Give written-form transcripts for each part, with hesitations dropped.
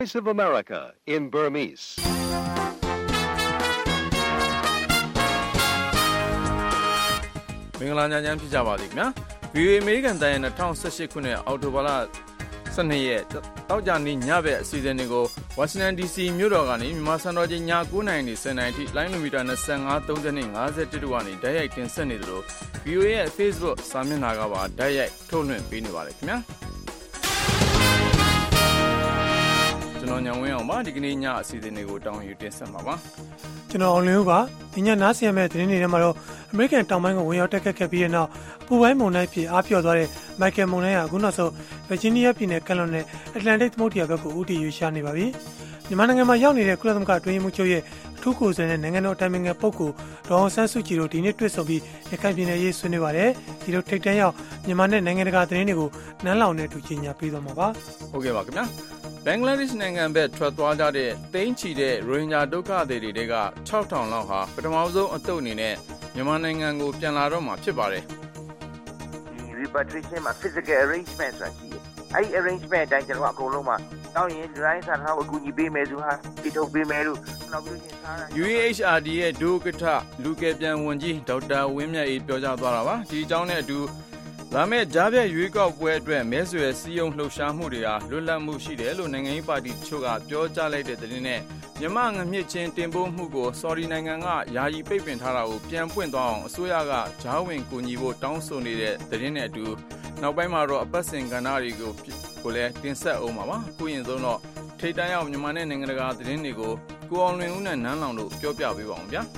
Voice of America in Burmese. မင်္ဂလာညချမ်းဖြစ်ကြပါသည်ခင်ဗျာ VOA အမေရိကန်တိုင်းရဲ့2018ခုနှစ်အောက်တိုဘာလ12ရက်တောက်ကြနေ့ညဘက်အစီအစဉ်တွေကို Washington DC မြို့တော်ကနေမြန်မာစံတော်ချိန်ည9:00နာရီ 10:00နာရီထိလိုင်းမီတာ25 30 51တို့ကနေဓာတ်ရိုက်တင်ဆက်နေသလို VOA ရဲ့ Facebook စာမျက်နှာကပါဓာတ်ရိုက်ထုတ်လွှင့်ပေးနေပါတယ်ခင်ဗျာကျွန်တော်ညဝင်းအောင်ပါဒီကနေ့ညအစီအစဉ်တွေကိုတောင်းယူတင်ဆက်မှာပါကျွန်တော်အောင်လင်းဦးပါဒီညနားဆင်ရမယ့်သတင်းတွေထဲမှာတော့အမေရိကန်တောင်ပိုင်းကိုဝင်ရောက်တက်ခတ်ခဲ့ပြီးတဲ့နောက်အပူပိုင်းမုန်တိုင်းဖြစ်အားပြော့သွားတဲ့မိုက်ကယ်မုန်တိုင်းဟာအခုနောက်ဆုံးဗာဂျီးနီးယားပြည်နယ်ကမ်းလွန်နဲ့အတ္တလန်တိတ်သမုဒ္ဒရာဘက်ကိုဦးတည်ရွေ့ရှားနေပါပြီမြန်မာနိုင်ငံမှာရောက်နေတဲ့ကုလသမဂ္ဂအတွင်းရေးမှူးချုပ်ရဲ့အထူးကိုယ်စားလှယ်နဲ့နိုင်ငံတော်အတိုင်ပင်ခံပုဂ္ဂိုလ်ဒေါ်အောင်ဆန်းစုကြည်တို့ဒီနေ့တွေ့ဆုံပြီးရခိုင်ပြည်နယ်ရေးဆွေးနွေးပါတယ်ဒီလိုထိပ်တန်းရောက်မြန်မာနဲ့နိုင်ငံတကာသတင်းတွေကိုနန်းလောင်နဲ့အတူကြီးညာပေးသွားမှာပါဟုတ်ကဲ့ပါခင်ဗျာဘင်္ဂလားဒေ့ရှ်နိုင်ငံဘက်ထွက်သွားကြတဲ့တိန်းချီတဲ့ရိုဟင်ဂျာဒုက္ခသည်တွေက 6,000 လောက်ဟာပထမဆုံးအသုတ်အနေနဲ့မြန်မာနိုင်ငံကိုပြန်လာတော့မှာဖြစ်ပါတယ်ဒီ repatriation မှာ physical arrangement ဆိုတာရှိတယ်အဲ့ဒီ arrangement အတိုင်းကျွန်တော်အကုန်လုံးမှာတောင်းရင်ဒီတိုင်းစာထားကိုအကူအညီပေးမယ်သူဟာပြထုတ်ပေးမယ်လို့နောက်ပြီးရင်စားတာ UAHRD ရဲ့ဒုက္ကဋ္ဌလူကယ်ပြန်ဝန်ကြီးဒေါက်တာဝင်းမြတ်အေးပြောကြားသွားတာပါဒီအကြောင်းနဲ့အတူလာမယ့်ကြားဖြတ်ရွေးကောက်ပွဲအတွက်မဲဆွယ်စည်းရုံးလှုပ်ရှားမှုတွေဟာလွတ်လပ်မှုရှိတယ်လို့နိုင်ငံရေးပါတီချို့ကပြောကြားလိုက်တဲ့သတင်းနဲ့မြန်မာငမြင့်ချင်းတင်ပို့မှုကိုဆော်ဒီနိုင်ငံကယာယီပိတ်ပင်ထားတာကိုပြန်ပွင့်သွားအောင်အစိုးရကကြားဝင်ကူညီဖို့တောင်းဆိုနေတဲ့သတင်းနဲ့အတူနောက်ပိုင်းမှာတော့အပတ်စဉ်ကဏ္ဍတွေကိုလည်းတင်ဆက်အောင်ပါခုရင်ဆုံးတော့ထိပ်တန်းရောက်မြန်မာနဲ့နိုင်ငံတကာသတင်းတွေကိုကိုအောင်လွင်ဦးနဲ့နန်းလောင်တို့ပြောပြပေးပါအောင်ဗျာ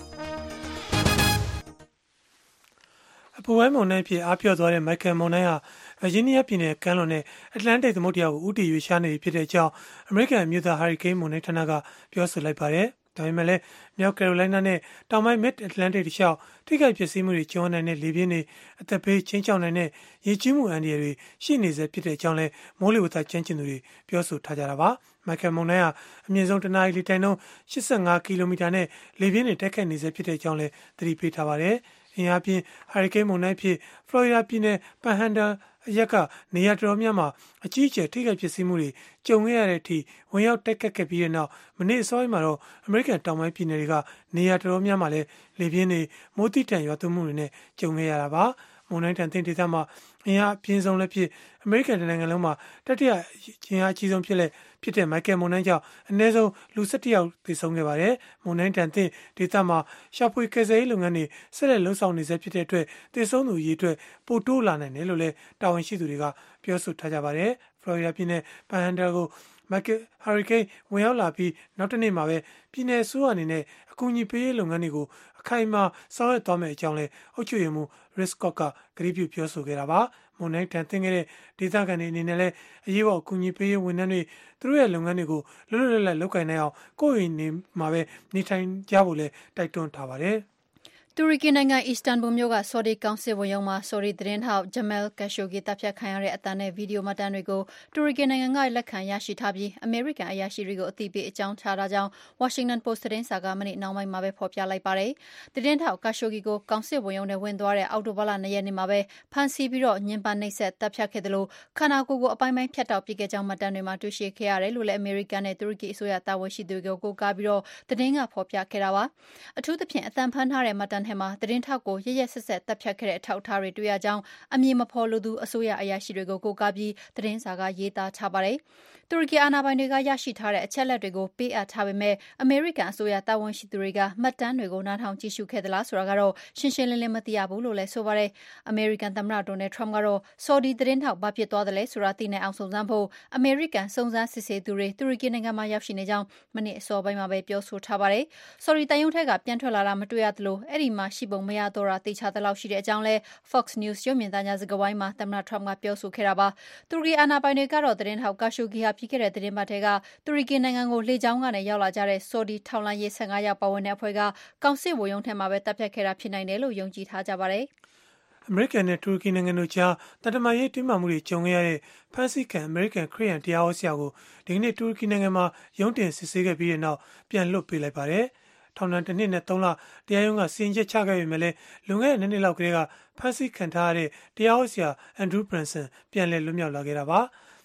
အပူပိုင်းမုန်တိုင်းဖြစ်အားပြော့သွားတဲ့မိုက်ကယ်မုန်တိုင်းဟာဗာဂျီးနီးယားပြည်နယ်ကမ်းလွန်နဲ့အတ္တလန်တိတ်သမုဒ္ဒရာကိုဦးတည်ရွေ့ရှားနေပြီဖြစ်တဲ့အကြောင်းအမေရိကန်အမျိုးသားဟာရီကိန်းမုန်တိုင်းဌာနကပြောဆိုလိုက်ပါတယ်ဒါပေမဲ့လည်းမြောက်ကယ်ရိုလိုင်းနားနဲ့တောင်ပိုင်းမစ်အတ္တလန်တိတ်တလျှောက်ထိခိုက်ပျက်စီးမှုတွေကျုံနိုင်တဲ့လေပြင်းတွေအသက်ဘေးချင်းချောင်းနိုင်တဲ့ရေကြီးမှုအန္တရာယ်တွေရှိနေစေဖြစ်တဲ့အကြောင်းလည်းမိုးလေဝသကျွမ်းကျင်သူတွေပြောဆိုထားကြတာပါမိုက်ကယ်မုန်တိုင်းဟာအမြင့်ဆုံးတနအီလီတိုင်နှုန်း85ကီလိုမီတာနဲ့လေပြင်းတွေတိုက်ခတ်နေစေဖြစ်တဲ့အကြောင်းလည်းသတိပေးထားပါတယ်အင်အားပြင်းဟာရီကိန်းမုန်တိုင်းဖြစ်ဖလော်ရီဒါပြည်နယ်ပန်ဟန်ဒါအရက်ကနေရာတော်များများမှာအကြီးအကျယ်ထိခိုက်ပျက်စီးမှုတွေကြုံခဲ့ရတဲ့အထိဝင်ရောက်တိုက်ခတ်ခဲ့ပြီးတဲ့နောက်မနေ့အစောပိုင်းမှာတော့အမေရိကန်တောင်ပိုင်းပြည်နယ်တွေကနေရာတော်များများမှာလည်းလေပြင်းတွေမိုးတိတန်ရွာသွန်းမှုတွေနဲ့ကြုံခဲ့ရတာပါမုန်တိုင်းတန်တင်ဒေသမှာအင်အားအပြင်းဆုံးလည်းဖြစ်အမေရိကန်နိုင်ငံလုံးမှာတတိယအင်အားအကြီးဆုံးဖြစ်တဲ့မိုက်ကယ်မုန်တိုင်းကြောင့်အနည်းဆုံးလူ17ယောက်သေဆုံးခဲ့ပါတယ်။မုန်တိုင်းတန်တင်ဒေသမှာရှာဖွေကယ်ဆယ်ရေးလုပ်ငန်းတွေဆက်လက်လှုပ်ဆောင်နေဆဲဖြစ်တဲ့အတွက်သေဆုံးသူအရေအတွက်ပိုတိုးလာနိုင်တယ်လို့လည်းတာဝန်ရှိသူတွေကပြောဆိုထားကြပါတယ်။ဖလော်ရီဒါပြည်နယ်ပန်ဟန်ဒါကိုမိုက်ကယ်ဟာရီကိန်းဝင်ရောက်လာပြီးနောက်တစ်နေ့မှာပဲပြည်နယ်ဆိုးအနေနဲ့အကူအညီပေးရေးလုပ်ငန်းတွေကိုအခိုင်အမာဆောင်ရွက်သွားမယ့်အကြောင်းလည်းအုပ်ချုပ်ရေးမှူး Rick Scott ကကြေညာပြောဆိုခဲ့တာပါမွန်တိုင်းတန်တင်ခဲ့တဲ့ဒေသခံတွေအနေနဲ့လည်းအရေးပေါ်အကူအညီပေးရေးဝန်ထမ်းတွေသူတို့ရဲ့လုပ်ငန်းတွေကိုလွတ်လွတ်လပ်လပ်လုပ်ကိုင်နိုင်အောင်ကိုယ့်အိမ်နေမှာပဲနေထိုင်ကြဖို့လည်းတိုက်တွန်းထားပါတယ်တူရကီနိုင်ငံအီစတန်ဘူမြို့ကဆော်ဒီကောင်စစ်ဝန်ရုံးမှာဆော်ဒီသတင်းထောက်ဂျမဲလ်ကက်ရှိုဂီတပ်ဖြတ်ခံရတဲ့အသံနဲ့ဗီဒီယိုမှတ်တမ်းတွေကိုတူရကီနိုင်ငံကလက်ခံရရှိထားပြီးအမေရိကန်အရာရှိတွေကိုအသိပေးအကြောင်းကြားထားကြောင်းဝါရှင်တန်ပို့စ်သတင်းစာကမနေ့နှောင်းပိုင်းမှာပဲဖော်ပြလိုက်ပါတယ်။သတင်းထောက်ကက်ရှိုဂီကိုကောင်စစ်ဝန်ရုံးနဲ့ဝင်သွားတဲ့အောက်တိုဘာလ2ရက်နေ့မှာပဲဖမ်းဆီးပြီးညှဉ်းပန်းနှိပ်စက်တပ်ဖြတ်ခဲ့တယ်လို့ခန္ဓာကိုယ်ကိုအပိုင်းပိုင်းဖြတ်တောက်ပစ်ခဲ့ကြောင်းမှတ်တမ်းတွေမှာတွေ့ရှိခဲ့ရတယ်လို့လည်းအမေရိကန်နဲ့တူရကီအစိုးရတာဝန်ရှိသူတွေကိုကိုးကားပြီးသတင်းကဖော်ပြခဲ့တာပါ။အထူးသဖြင့်အသံဖမ်းထားတဲ့မှတ်တမ်းထဲမှာသတင်းထောက်ကိုရရဆက်ဆက်တပ်ဖြတ်ခဲ့တဲ့အထောက်အထားတွေတွေ့ရကြောင်းအမည်မဖော်လိုသူအစိုးရအရာရှိတွေကိုကိုးကားပြီးသတင်းစာကရေးသားထားပါတယ်။တူရကီအာဏာပိုင်တွေကရရှိထားတဲ့အချက်အလက်တွေကိုပေးအပ်ထားပေမဲ့အမေရိကန်အစိုးရတာဝန်ရှိသူတွေကမှတ်တမ်းတွေကိုနားထောင်ကြည့်ရှုခဲ့သလားဆိုတာကတော့ရှင်းရှင်းလင်းလင်းမသိရဘူးလို့လည်းဆိုပါတယ်။အမေရိကန်သမ္မတဒေါ်နယ်ထရမ့်ကတော့ဆော်ဒီသတင်းထောက်ဘာဖြစ်သွားတယ်လဲဆိုတာသိနိုင်အောင်စုံစမ်းဖို့အမေရိကန်စုံစမ်းစစ်ဆေးသူတွေတူရကီနိုင်ငံမှာရောက်ရှိနေကြောင်းမနေ့အစောပိုင်းမှာပဲပြောဆိုထားပါတယ်။ဆော်ဒီတန်ယုံထက်ကပြန်ထွက်လာတာမတွေ့ရသလိုအဲ့ဒီမှာရှိပုံမရတော့တာသိချသလောက်ရှိတဲ့အကြောင်းလဲ Fox News ရုပ်မြင်သံကြားစကားဝိုင်းမှာသမ္မတထရမ့်ကပြောဆိုခဲ့တာပါ။တူရကီအာဏာပိုင်တွေကတော့သတင်းထောက်ကက်ရှိုဂီဟာပြီးခဲ့တဲ့သတင်းပတ်ထဲကတူရကီနိုင်ငံကိုလေကြောင်းကနေရောက်လာကြတဲ့ဆော်ဒီထောက်လှမ်းရေး15ယောက်ပါဝင်တဲ့အဖွဲ့ကကောင်စစ်ဝန်ရုံးထဲမှာပဲတပ်ဖြတ်ခဲ့တာဖြစ်နိုင်တယ်လို့ယုံကြည်ထားကြပါတယ်။အမေရိကန်နဲ့တူရကီနိုင်ငံတို့ကြားတန်တမာရေးတင်းမာမှုတွေကြုံခဲ့ရတဲ့ဖမ်းဆီးခံအမေရိကန်ခရစ်ယာန်တရားဟောဆရာကိုဒီကနေ့တူရကီနိုင်ငံမှာရုံးတင်စစ်ဆေးခဲ့ပြီးတဲ့နောက်ပြန်လွှတ်ပေးလိုက်ပါတယ်။ထောင်ဒဏ်1နှစ်နဲ့3လတရားရုံးကစီရင်ချက်ချခဲ့ပေမဲ့လည်းလွန်ခဲ့တဲ့2နှစ်လောက်ကတည်းကဖမ်းဆီးခံထားရတဲ့တရားဟောဆရာအန်ဒရူးဘရန်ဆန်ပြန်လည်လွတ်မြောက်လာခဲ့တာပါ။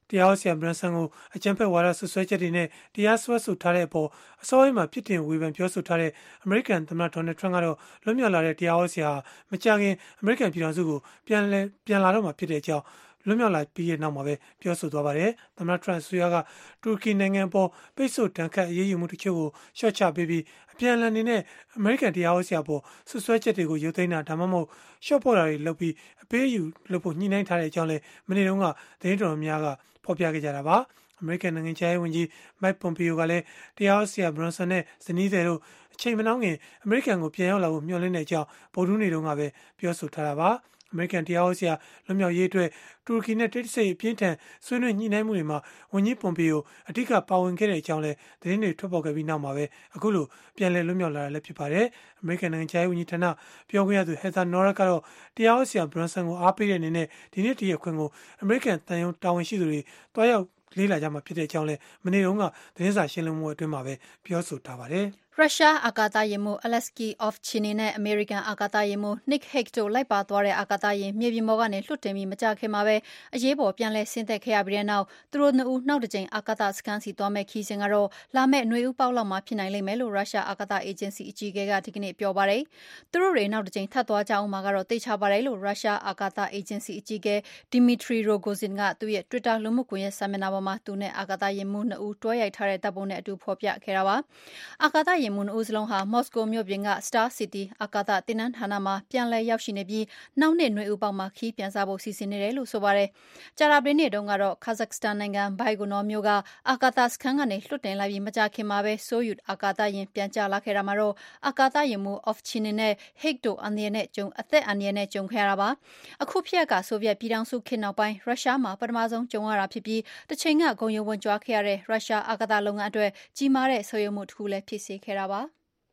တရားဟောဆရာဘရန်ဆန်ကိုအကြမ်းဖက်ဝါဒဆွဆွဲချက်တွေနဲ့တရားစွဲဆိုထားတဲ့အပေါ်အစောပိုင်းမှာပြစ်တင်ဝေဖန်ပြောဆိုထားတဲ့အမေရိကန်သမ္မတဒေါ်နယ်ထရန့်ကတော့လွတ်မြောက်လာတဲ့တရားဟောဆရာမကြခင်အမေရိကန်ပြည်ထောင်စုကိုပြန်လာတော့မှာဖြစ်တဲ့အကြောင်းလွတ်မြောက်လာပြီးတဲ့နောက်မှာပဲပြောဆိုသွားပါတယ်။သမ္မတထရန့်ဆိုရကတူရကီနိုင်ငံပေါ်ပိတ်ဆို့တန်ခတ်အရေးယူမှုတချို့ကိုရှော့ချပေးပြီးအပြန်အလှန်နေတဲ့ အမေရိကန်တရားဟောဆရာပေါ်ဆွဆွဲချက်တွေကိုရုပ်သိမ်းတာဒါမှမဟုတ်ရှော့ပေါ်တာတွေလုပ်ပြီးအပေးအယူလုပ်ဖို့ညှိနှိုင်းထားတဲ့အကြောင်းလည်းမနေ့တုန်းကသတင်းတော်များကဖော်ပြခဲ့ကြတာပါ။အမေရိကန်နိုင်ငံခြားရေးဝန်ကြီး Mike Pompeo ကလည်းတရားဟောဆရာ Bronson နဲ့ဇနီးသည်တို့အချိန်မနှောင်းခင်အမေရိကန်ကိုပြန်ရောက်လာဖို့မျှော်လင့်တဲ့အကြောင်းဗုဒ္ဓဟူးနေ့တုန်းကပဲပြောဆိုထားတာပါ။အမေရိကန်တရားဟောဆရာလွတ်မြောက်ရေးအတွက်တူရကီနဲ့တိတ်တဆိတ်အပြင်းထန်ဆွေးနွေးညှိနှိုင်းမှုတွေမှာဝန်ကြီးပွန်ပီယိုအဓိကပါဝင်ခဲ့တဲ့အကြောင်းလည်းသတင်းတွေထွက်ပေါ်ခဲ့ပြီးနောက်မှာပဲအခုလိုပြန်လည်လွတ်မြောက်လာတာလည်းဖြစ်ပါတယ်။အမေရိကန်နိုင်ငံခြားရေးဝန်ကြီးဌာနပြောခွင့်ရသူဟက်သာနော်ရက်ကတော့တရားဟောဆရာဘရန်ဆန်ကိုအားပေးတဲ့အနေနဲ့ဒီနေ့တရက်ခွင်ကိုအမေရိကန်တန်ယုံတာဝန်ရှိသူတွေတွားရောက်လေးလာကြမှာဖြစ်တဲ့အကြောင်းလည်းမနေ့တုန်းကသတင်းစာရှင်းလင်းပွဲအတွင်းမှာပဲပြောဆိုထားပါတယ်။ရုရှားအာကာသယာဉ်မှူး Alexei Ovchinin နဲ့အမေရိကန်အာကာသယာဉ်မှူး Nick Hague တို့လိုက်ပါသွားတဲ့အာကာသယာဉ်မြေပြင်ပေါ်ကနေလွှတ်တင်ပြီးမကြာခင်မှာပဲအရေးပေါ်ပြန်လည်ဆင်းသက်ခဲ့ရပြီးတဲ့နောက်သူတို့နှစ်ဦးနောက်တစ်ကြိမ်အာကာသစခန်းစီသွားမယ့်ခီးစဉ်ကတော့လာမယ့်နွေဦးပေါက်လောက်မှာဖြစ်နိုင်လိမ့်မယ်လို့ရုရှားအာကာသအေဂျင်စီအကြီးအကဲကဒီကနေ့ပြောပါတယ်။သူတို့တွေနောက်တစ်ကြိမ်ထပ်သွားကြအောင်မှာကတော့သိချပါတယ်လို့ရုရှားအာကာသအေဂျင်စီအကြီးအကဲ Dmitry Rogozin ကသူ့ရဲ့ Twitter လူမှုကွန်ရက်စာမျက်နှာပေါ်မှာသူနဲ့အာကာသယာဉ်မှူးနှစ်ဦးတွဲရိုက်ထားတဲ့တပ်ပုံနဲ့အတူဖော်ပြခဲ့တာပါ။အာကာသယာဉ်မှူးနှစ်ဦးစလုံးဟာမော်စကိုမြို့ပြင်က Star City အာကာသသင်တန်းဌာနမှာပြန်လည်ရောက်ရှိနေပြီးနောက်နှစ်နွေဦးပေါက်မှာခီးပြန်စားဖို့စီစဉ်နေတယ်လို့ဆိုပါတယ်။ကြာသပတေးနေ့တုန်းကတော့ Kazakhstan နိုင်ငံ Baikonur မြို့ကအာကာသစခန်းကနေလွှတ်တင်လိုက်ပြီးမကြာခင်မှာပဲ Soyuz အာကာသယာဉ်ပြန်ကျလာခဲ့တာမှာတော့အာကာသယာဉ်မှူး Ovchinin နဲ့ Hague တို့အသက်အန္တရာယ်နဲ့ကြုံခဲ့ရတာပါ။အခုဖြစ်ရပ်ကဆိုဗီယက်ပြည်ထောင်စုခေတ်နောက်ပိုင်းရုရှားမှာပထမဆုံးကြုံရတာဖြစ်ပြီးတစ်ချိန်ကဂုဏ်ယူဝံ့ကြွားခဲ့ရတဲ့ရုရှားအာကာသလုပ်ငန်းအတွက်ကြီးမားတဲ့ဆုတ်ယုတ်မှုတစ်ခုလည်းဖြစ်စေခဲ့တာပါ။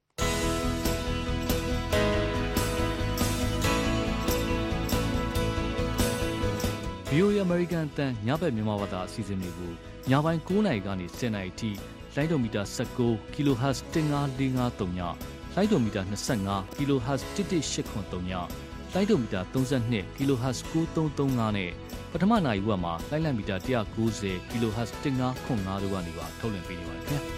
VOA American အတန်းညဘက်မြန်မာဘာသာအစီအစဉ်တွေကိုညပိုင်း9:00 နာရီကနေ10:00 နာရီထိလိုင်းဒိုမီတာ19 kHz 15453ညလိုင်းဒိုမီတာ25 kHz 11883ညလိုင်းဒိုမီတာ32 kHz 9335နဲ့ပထမနာရီဝက်မှာလိုင်းလံမီတာ190 kHz 1505တို့ကနေပါထုတ်လွှင့်ပေးနေပါတယ်ခင်ဗျာ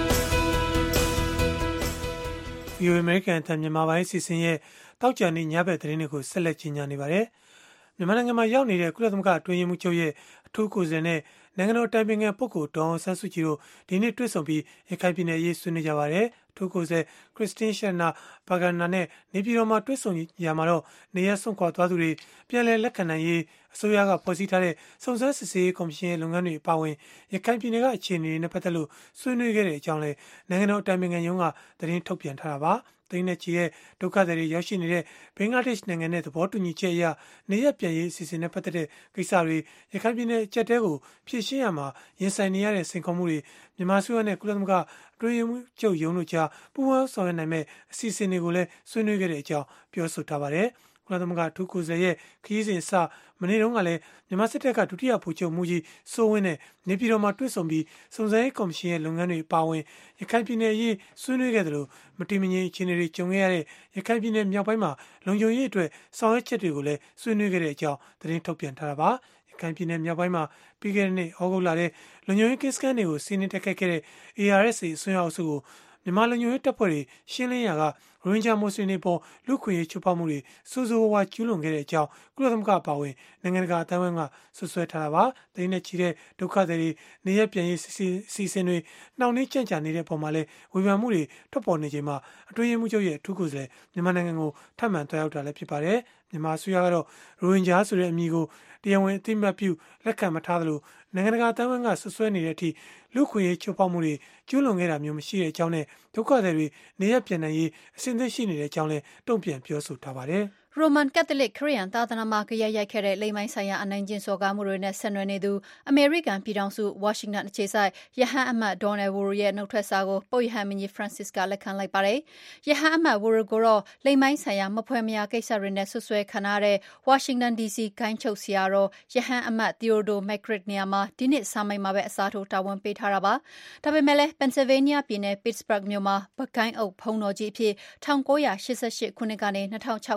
။ VOA American အတန်းမြန်မာပိုင်းအစီအစဉ်ရဲ့တောက်ကြံနေညဘက်သတင်းတွေကိုဆက်လက်ကြီးညာနေပါတယ်။မြန်မာနိုင်ငံမှာရောက်နေတဲ့ကုလသမဂ္ဂအတွင်းရေးမှူးချုပ်ရဲ့အထူးကိုယ်စားလှယ်နဲ့နိုင်ငံတော်အတိုင်ပင်ခံပုဂ္ဂိုလ်ဒေါ်အောင်ဆန်းစုကြည်တို့ဒီနေ့တွေ့ဆုံပြီးရခိုင်ပြည်နယ်အရေးဆွေးနွေးကြပါတယ်။အထူးကိုယ်စားလှယ်ခရစ်စတင်းရှန်နာဘာဂနာနဲ့နေပြည်တော်မှာတွေ့ဆုံရမှာတော့နေရဆွန့်ခွာသွားသူတွေပြန်လည်လက်ခံနိုင်ရေးအစိုးရကဖွဲ့စည်းထားတဲ့စုံစမ်းစစ်ဆေးရေးကော်မရှင်ရဲ့လုပ်ငန်းတွေအပါအဝင်ရခိုင်ပြည်နယ်ကအခြေအနေတွေနဲ့ပတ်သက်လို့ဆွေးနွေးခဲ့တဲ့အကြောင်းလည်းနိုင်ငံတော်အတိုင်ပင်ခံရုံးကသတင်းထုတ်ပြန်ထားတာပါ။သိန်းနဲ့ချီတဲ့ဒုက္ခသည်တွေရောက်ရှိနေတဲ့ဘင်္ဂလားဒေ့ရှ်နိုင်ငံနဲ့သဘောတူညီချက်အရနေရပြန်ရေးအစီအစဉ်နဲ့ပတ်သက်တဲ့ကိစ္စတွေရခိုင်ပြည်နယ်အကျပ်တဲကိုဖြည့်ရှင်းရမှာရင်ဆိုင်နေရတဲ့စိန်ခေါ်မှုတွေမြန်မာစစ်တပ်နဲ့ကုလသမဂ္ဂအတွင်းရေးမှူးချုပ်ရုံးတို့ကြားပူးပေါင်းဆောင်ရွက်နိုင်မဲ့အစီအစဉ်တွေကိုလည်းဆွေးနွေးခဲ့တဲ့အကြောင်းပြောဆိုထားပါတယ်။ကုလသမဂ္ဂအထူးကိုယ်စားလှယ်ရဲ့ခရီးစဉ်စမနေ့တုန်းကလည်းမြန်မာစစ်တပ်ကဒုတိယဗိုလ်ချုပ်မှူးကြီးစိုးဝင်းနဲ့နေပြည်တော်မှာတွေ့ဆုံပြီးစုံစမ်းရေးကော်မရှင်ရဲ့လုပ်ငန်းတွေအပါအဝင်ရခိုင်ပြည်နယ်အရေးဆွေးနွေးခဲ့တယ်လို့မတည်မငြိမ်အခြေအနေတွေကြုံခဲ့ရတဲ့ရခိုင်ပြည်နယ်မြောက်ပိုင်းမှာလုံခြုံရေးအတွက်ဆောင်ရွက်ချက်တွေကိုလည်းဆွေးနွေးခဲ့တဲ့အကြောင်းသတင်းထုတ်ပြန်ထားတာပါ။ရခိုင်ပြည်နယ်မြောက်ပိုင်းမှာပြီးခဲ့တဲ့နှစ်ဩဂုတ်လထဲလုံခြုံရေးကင်းစခန်းတွေကိုစီးနင်းတက်ခတ်ခဲ့တဲ့ ARSA အစွန်းရောက်အုပ်စုကိုမြန်မာလုံခြုံရေးတပ်ဖွဲ့တွေရှင်းလင်းရာကရိုဟင်ဂျာမွတ်စလင်တွေပေါ်လူခွင့်ရေးချိုးဖောက်မှုတွေစိုးစိုးဝါးကျူးလွန်ခဲ့တဲ့အကြောင်းကုလသမဂ္ဂပါဝင်နိုင်ငံတကာအသင်းဝင်ကဆွဆွဲထားတာပါ။တိုင်းနဲ့ချီတဲ့ဒုက္ခသည်တွေနေရပြန်ရေးစီစဉ်တွေနှောင့်နှေးကြန့်ကြာနေတဲ့ပုံမှာလဲဝေဖန်မှုတွေထွက်ပေါ်နေချိန်မှာအတွင်းရေးမှူးချုပ်ရဲ့အထူးကိုယ်စားလှယ်မြန်မာနိုင်ငံကိုထပ်မံတွားရောက်တာလည်းဖြစ်ပါတယ်။မြန်မာအစိုးရကတော့ရိုဟင်ဂျာဆိုတဲ့အမည်ကိုတရားဝင်အသိအမှတ်ပြုလက်ခံမထားသလိုနိုင်ငံတကာအသင်းဝင်ကဆွဆွဲနေတဲ့အထိလူခွင့်ရေးချိုးဖောက်မှုတွေကျူးလွန်ခဲ့တာမျိုးမရှိတဲ့အကြောင်းနဲ့ဒုက္ခသည်တွေနေရပြန်နိုင်ရေးအစဉ်သင့်ရှိနေတဲ့အကြောင်းလည်းတုံ့ပြန်ပြောဆိုထားပါတယ်။ရိုမန်ကက်သလစ်ခရစ်ယာန်သာသနာမှာကြရိုက်ခဲ့တဲ့လိင်ပိုင်းဆိုင်ရာအနိုင်ကျင့်စော်ကားမှုတွေနဲ့ဆက်နွယ်နေသူအမေရိကန်ပြည်ထောင်စုဝါရှင်တန်အခြေစိုက်ယဟန်အမတ်ဒေါ်နယ်ဝူရရဲ့နှုတ်ထွက်စာကိုပုပ်ယဟန်မင်းကြီးဖရန့်စစ်ကလက်ခံလိုက်ပါတယ်။ယဟန်အမတ်ဝူရကိုတော့လိင်ပိုင်းဆိုင်ရာမဖွဲ့မရကိစ္စတွေနဲ့ဆွဆွဲခံရတဲ့ဝါရှင်တန် DC ဂိုင်းချုပ်ဆရာတော်ယဟန်အမတ်သီယိုဒိုမက်ဂရစ်နေရာမှာဒီနှစ်ဆာမိုင်မှာပဲအစားထိုးတာဝန်ပေးထားတာပါ။ဒါပေမဲ့လည်းပန်ဆယ်ဗေးနီးယားပြည်နယ် Pittsburgh မြို့မှာဘဂိုင်းအုပ်ဖုံးတော်ကြီးအဖြစ်1988ခုနှစ်ကနေ2006ခုနှစ်အတွင်း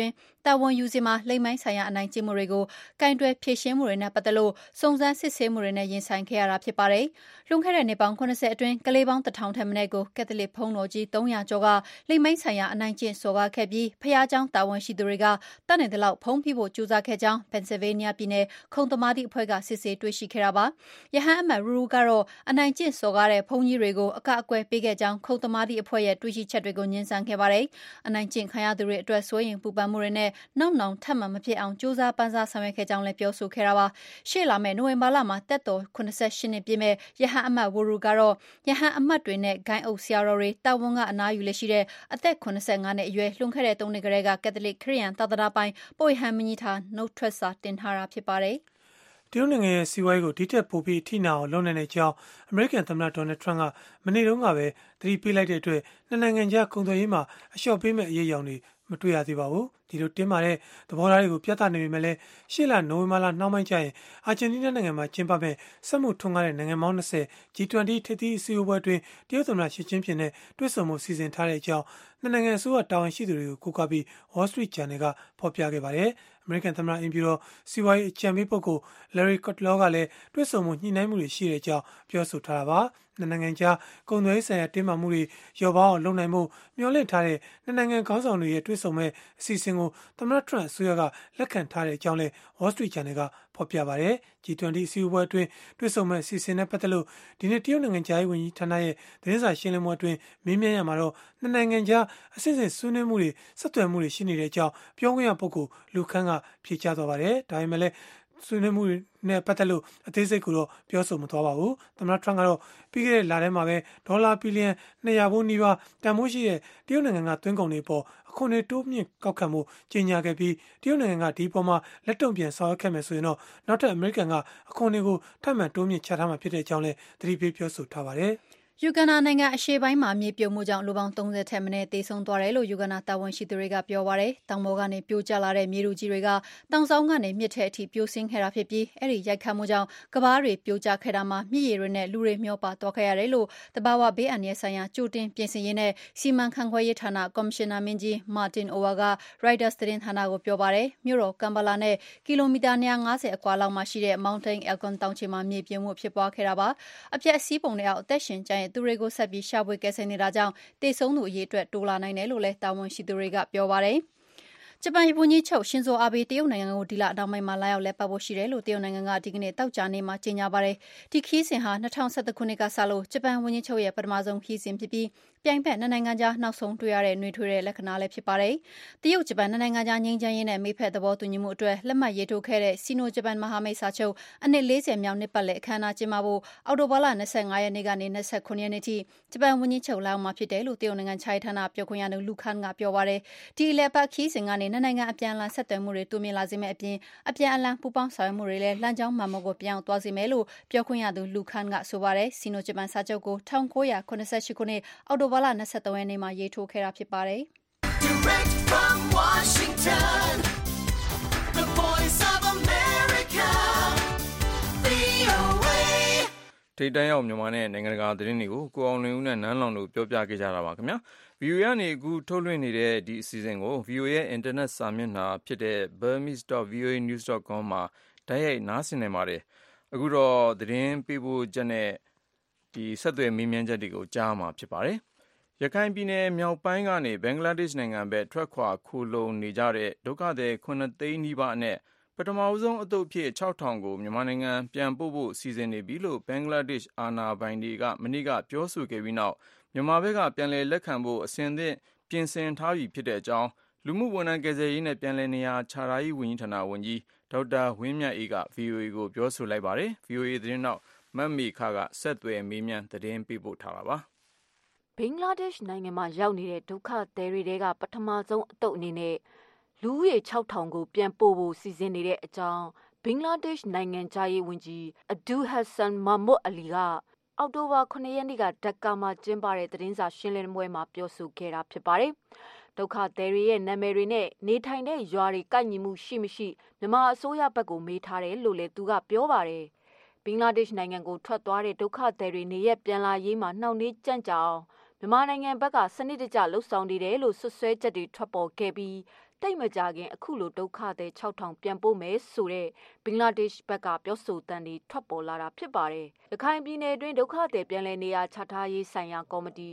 င်းတာဝန်ယူစီမှာလိမ့်မိုင်းဆိုင်ရာအနိုင်ကျင့်မှုတွေကိုကင်တွယ်ဖြေရှင်းမှုတွေနဲ့ပတ်သက်လို့စုံစမ်းစစ်ဆေးမှုတွေနဲ့ရင်ဆိုင်ခဲ့ရတာဖြစ်ပါတယ်။လွန်ခဲ့တဲ့နှစ်ပေါင်း80အတွင်းကလေးပေါင်း1000ထက်မနည်းကိုကက်သလစ်ဘုန်းတော်ကြီး300ကျော်ကလိမ့်မိုင်းဆိုင်ရာအနိုင်ကျင့်စော်ကားခဲ့ပြီးဖျားเจ้าတာဝန်ရှိသူတွေကတတ်နိုင်တဲ့လောက်ဖုံးပြဖို့ကြိုးစားခဲ့ကြောင်းပန်ဆယ်ဗေးနီးယားပြည်နယ်ခုံသမားသည့်အဖွဲ့ကစစ်ဆေးတွေ့ရှိခဲ့တာပါ။ယဟန်အမတ်ရူကတော့အနိုင်ကျင့်စော်ကားတဲ့ဘုန်းကြီးတွေကိုအကအကွယ်ပေးခဲ့ကြောင်းခုံသမားသည့်အဖွဲ့ရဲ့တွေ့ရှိချက်တွေကိုညှင်းဆန်ခဲ့ပါတယ်။အနိုင်ကျင့်ခံရသူတွေအတွက်စိုးရိမ်ပူပန်မှုတွေနဲ့နောက်နောင်ထပ်မံမဖြစ်အောင်ကြိုးစားပန်းစားဆောင်ရွက်ခဲ့ကြောင်းလည်းပြောဆိုခဲ့တာပါ။ရှေ့လာမယ့်နိုဝင်ဘာလမှာတက်တော်88နှစ်ပြည့်မဲ့ယဟန်အမတ်ဝရူကတော့ယဟန်အမတ်တွေနဲ့ဂိုင်းအုပ်ဆရာတော်တွေတာဝန်ကအနားယူလက်ရှိတဲ့အသက်85နှစ်အရွယ်လွန်ခဲ့တဲ့3နှစ်ကလေးကကက်သလစ်ခရစ်ယာန်သာသနာပိုင်ပုပ်ဟန်မကြီးထားနှုတ်ထွက်စာတင်ထားတာဖြစ်ပါတယ်။တရုတ်နိုင်ငံရဲ့စီးပွားရေးကိုဒီထက်ပိုပြီးအထိနာအောင်လုပ်နိုင်တဲ့အကြောင်းအမေရိကန်သမ္မတဒေါ်နယ်ထရန့်ကမနေ့တုန်းကပဲသတိပေးလိုက်တဲ့အတွက်နှစ်နိုင်ငံကြားကုန်သွယ်ရေးမှာအလျှော့ပေးမဲ့အရေးအယောင်တွေမတွေ့ရသေးပါဘူး။ဒီလိုတင်းမာတဲ့သဘောထားတွေကိုပြသနေပေမဲ့လည်းရှေ့လနိုဝင်ဘာလနှောင်းပိုင်းကျရင်အာဂျင်တီးနားနိုင်ငံမှာကျင်းပမဲ့စက်မှုထွန်းကားတဲ့နိုင်ငံပေါင်း20 G20 ထိပ်သီးအစည်းအဝေးအတွင်းတရုတ်သမ္မတရှီကျင်းပင်နဲ့တွေ့ဆုံမှုစီစဉ်ထားတဲ့အကြောင်းနှစ်နိုင်ငံအစိုးရတာဝန်ရှိသူတွေကိုကိုးကားပြီး Wall Street Journal ကဖော်ပြခဲ့ပါတယ်။အမေရိကန်သမ္မတအင်ဖြူတော်စီးပွားရေးအကြံပေးပုဂ္ဂိုလ် Larry Kudlow ကလည်းတွေ့ဆုံမှုညှိနှိုင်းမှုတွေရှိတဲ့အကြောင်းပြောဆိုထားတာပါ။နှစ်နိုင်ငံကြားကုန်သွယ်ရေးဆိုင်ရာတင်းမာမှုတွေလျော့ပါအောင်လုပ်နိုင်မှုမျှော်လင့်ထားတဲ့နှစ်နိုင်ငံခေါင်းဆောင်တွေရဲ့တွေ့ဆုံမဲ့အစီအစဉ်ကိုသမ္မတထရန့်အစိုးရကလက်ခံထားတဲ့အကြောင်းလည်း Wall Street Journal ကဖော်ပြပါတယ်။ G20 အစည်းအဝေးအတွင်းတွေ့ဆုံမဲ့အစီအစဉ်နဲ့ပတ်သက်လို့ဒီနေ့တရုတ်နိုင်ငံကြားရေးဝန်ကြီးဌာနရဲ့သတင်းစာရှင်းလင်းပွဲအတွင်းမေးမြန်းရမှာတော့နှစ်နိုင်ငံကြားအဆင့်ဆင့်ဆွေးနွေးမှုတွေဆက်သွယ်မှုတွေရှိနေတဲ့အကြောင်းပြောခွင့်ရပုဂ္ဂိုလ်လူခန်းကဖြေကြားသွားပါတယ်။ဒါပေမဲ့လည်းဆွေးနွေးမှုနဲ့ပတ်သက်လို့အသေးစိတ်ကိုတော့ပြောဆိုမသွားပါဘူး။သမ္မတထရန့်ကတော့ပြီးခဲ့တဲ့လထဲမှာပဲဒေါ်လာဘီလီယံ200ဘိုးနီးပါးတန်ဖိုးရှိတဲ့တရုတ်နိုင်ငံကသွင်းကုန်တွေပေါ်အခွန်တွေတိုးမြင့်ကောက်ခံမှုကြေညာခဲ့ပြီးတရုတ်နိုင်ငံကဒီပေါ်မှာလက်တုံ့ပြန်ဆောင်ရွက်ခဲ့မယ်ဆိုရင်တော့နောက်ထပ်အမေရိကန်ကအခွန်တွေကိုထပ်မံတိုးမြင့်ချထားမှာဖြစ်တဲ့အကြောင်းလည်းသတိပေးပြောဆိုထားပါတယ်။ယူဂန္ဓာနိုင်ငံအရှေ့ပိုင်းမှာမြေပြိုမှုကြောင့်လူပေါင်း30ထက်မနည်းသေဆုံးသွားတယ်လို့ယူဂန္ဓာတာဝန်ရှိသူတွေကပြောပါတယ်။တောင်ပေါ်ကနေပြိုကျလာတဲ့မြေထုကြီးတွေကတောင်ဆောင်ကနေမြစ်ထဲအထိပြိုဆင်းခဲ့တာဖြစ်ပြီးအဲ့ဒီရိုက်ခတ်မှုကြောင့်ကဘားတွေပြိုကျခဲ့တာမှာမြစ်ရည်တွေနဲ့လူတွေမျောပါသွားခဲ့ရတယ်လို့တဘာဝဘေးအန္တရာယ်ဆိုင်ရာကြိုတင်ပြင်ဆင်ရေးနဲ့စီမံခန့်ခွဲရေးဌာနကော်မရှင်နာမင်းကြီးမာတင်အိုဝါက Reuters သတင်းဌာနကိုပြောပါတယ်။မြို့တော်ကမ်ဘာလာနဲ့ကီလိုမီတာ150အကွာလောက်မှာရှိတဲ့ Mountain Elgon တောင်ခြေမှာမြေပြိုမှုဖြစ်ပွားခဲ့တာပါ။အပြက်အစီးပုံတွေအောက်အသက်ရှင်ကျန်တဲ့သူတွေကိုဆက်ပြီးရှာဖွေကယ်ဆယ်နေတာကြောင့်တေဆုံးသူအရေအတွက်တိုးလာနိုင်တယ်လို့လည်းတာဝန်ရှိသူတွေကပြောပါတယ်။ဂျပန်ဝန်ကြီးချုပ်ရှင်ဇိုအာဘေးတရုတ်နိုင်ငံကိုဒီလအနောက်ပိုင်းမှာလာရောက်လည်ပတ်ဖို့ရှိတယ်လို့တရုတ်နိုင်ငံကဒီကနေ့တောက်ကြနေမှာကြေညာပါတယ်။ဒီခီးစဉ်ဟာ2011ခုနှစ်ကစလို့ဂျပန်ဝန်ကြီးချုပ်ရဲ့ပထမဆုံးခီးစဉ်ဖြစ်ပြီးပြိုင်ဖက်နိုင်ငံကြားနောက်ဆုံးတွေ့ရတဲ့နှွေးထွေးတဲ့လက္ခဏာလည်းဖြစ်ပါတယ်။တရုတ်ဂျပန်နိုင်ငံကြားငြိမ်းချမ်းရေးနဲ့မိဖက်သဘောတူညီမှုအတွက်လက်မှတ်ရေးထိုးခဲ့တဲ့စီနိုဂျပန်မဟာမိတ်စာချုပ်အနှစ်40မြောက်နှစ်ပတ်လည်အခမ်းအနားကျင်းပဖို့အောက်တိုဘာလ25ရက်နေ့ကနေ29ရက်နေ့ထိဂျပန်ဝန်ကြီးချုပ်လာရောက်မှာဖြစ်တယ်လို့တရုတ်နိုင်ငံခြားရေးဌာနပြောခွင့်ရသူလူခန်းကပြောပါတယ်။ဒီလက်ပတ်ခီးစဉ်ကနေနိုင်ငံအပြန်အလှန်ဆက်သွယ်မှုတွေတိုးမြင့်လာစေမယ့်အပြင်အပြန်အလှန်ပူးပေါင်းဆောင်ရွက်မှုတွေလည်းလမ်းကြောင်းမှန်မှုကိုပြောင်းသွားစေမယ်လို့ပြောခွင့်ရသူလူခန်းကဆိုပါတယ်။စီနိုဂျပန်စာချုပ်ကို1988ခုနှစ်အောက်တိုဘာလ23ရက်နေ့မှာရေးထိုးခဲ့တာဖြစ်ပါတယ်။ Direct from Washington, the Voice of America, VOA ထိပ်တန်းရောက်မြန်မာနဲ့နိုင်ငံတကာသတင်းတွေကိုကိုအောင်လွင်ဦးနဲ့နန်းလောင်တို့ပြောပြခဲ့ကြတာပါခင်ဗျာ။ VOA ကနေအခုထုတ်လွှင့်နေတဲ့ဒီအစီအစဉ်ကို VOA ရဲ့ internet စာမျက်နှာဖြစ်တဲ့ burmese.voanews.com မှာတိုက်ရိုက်နားဆင်နိုင်ပါတယ်။အခုတော့သတင်းပေးပို့ချက်နဲ့ဒီဆက်သွယ်မေးမြန်းချက်တွေကိုကြားမှာဖြစ်ပါတယ်။ရခိုင်ပြည်နယ်မြောက်ပိုင်းကနေဘင်္ဂလားဒေ့ရှ်နိုင်ငံဘက်ထွက်ခွာခိုလှုံနေကြတဲ့ဒုက္ခသည်9သိန်းနီးပါးအနက်ပထမဆုံးအသုတ်ဖြစ်6000ကိုမြန်မာနိုင်ငံပြန်ပို့ဖို့စီစဉ်နေပြီလို့ဘင်္ဂလားဒေ့ရှ်အာဏာပိုင်တွေကမနေ့ကပြောဆိုခဲ့ပြီးနောက်မြန်မာဘက်ကပြန်လည်လက်ခံဖို့အစဉ်သင့်ပြင်ဆင်ထားပြီဖြစ်တဲ့အကြောင်းလူမှုဝန်ထမ်းကယ်ဆယ်ရေးနဲ့ပြန်လည်နေရာချထားရေးဝန်ကြီးဌာနဝန်ကြီးဒေါက်တာဝင်းမြတ်အေးက VOA ကိုပြောဆိုလိုက်ပါတယ်။ VOA သတင်းတောက်မတ်မေခကဆက်သွယ်မေးမြန်းသတင်းပေးပို့ထားတာပါ။ဘင်္ဂလားဒေ့ရှ်နိုင်ငံမှာရောက်နေတဲ့ဒုက္ခသည်တွေကပထမဆုံးအသုတ်အနေနဲ့လူဦးရေ6000ကိုပြန်ပို့ဖို့စီစဉ်နေတဲ့အကြောင်းဘင်္ဂလားဒေ့ရှ်နိုင်ငံခြားရေးဝန်ကြီးအဒူဟတ်ဆန်မာမွတ်အလီကအောက်တိုဘာ9ရက်နေ့ကဒက္ကာမှာကျင်းပတဲ့သတင်းစာရှင်းလင်းပွဲမှာပြောဆိုခဲ့တာဖြစ်ပါတယ်။ဒုက္ခသည်တွေရဲ့နာမည်တွေနဲ့နေထိုင်တဲ့ရွာတွေကိုက်ညီမှုရှိမရှိမြန်မာအစိုးရဘက်ကိုမေးထားတယ်လို့လည်းသူကပြောပါတယ်။ဘင်္ဂလားဒေ့ရှ်နိုင်ငံကိုထွက်သွားတဲ့ဒုက္ခသည်တွေနေရက်ပြန်လာရေးမှာနှောင့်နှေးကြန့်ကြာအောင်မြန်မာနိုင်ငံဘက်ကစနစ်တကျလှုပ်ဆောင်နေတယ်လို့ဆွဆွဲချက်တွေထွက်ပေါ်ခဲ့ပြီးသိပ်မကြာခင်အခုလိုဒုက္ခသည် 6,000 ပြန်ပို့မယ်ဆိုတဲ့ဘင်္ဂလားဒေ့ရှ်ဘက်ကပြောဆိုသံတွေထွက်ပေါ်လာတာဖြစ်ပါတယ်။ရခိုင်ပြည်နယ်တွင်းဒုက္ခသည်ပြန်လည်နေရာချထားရေးဆိုင်ရာကော်မတီ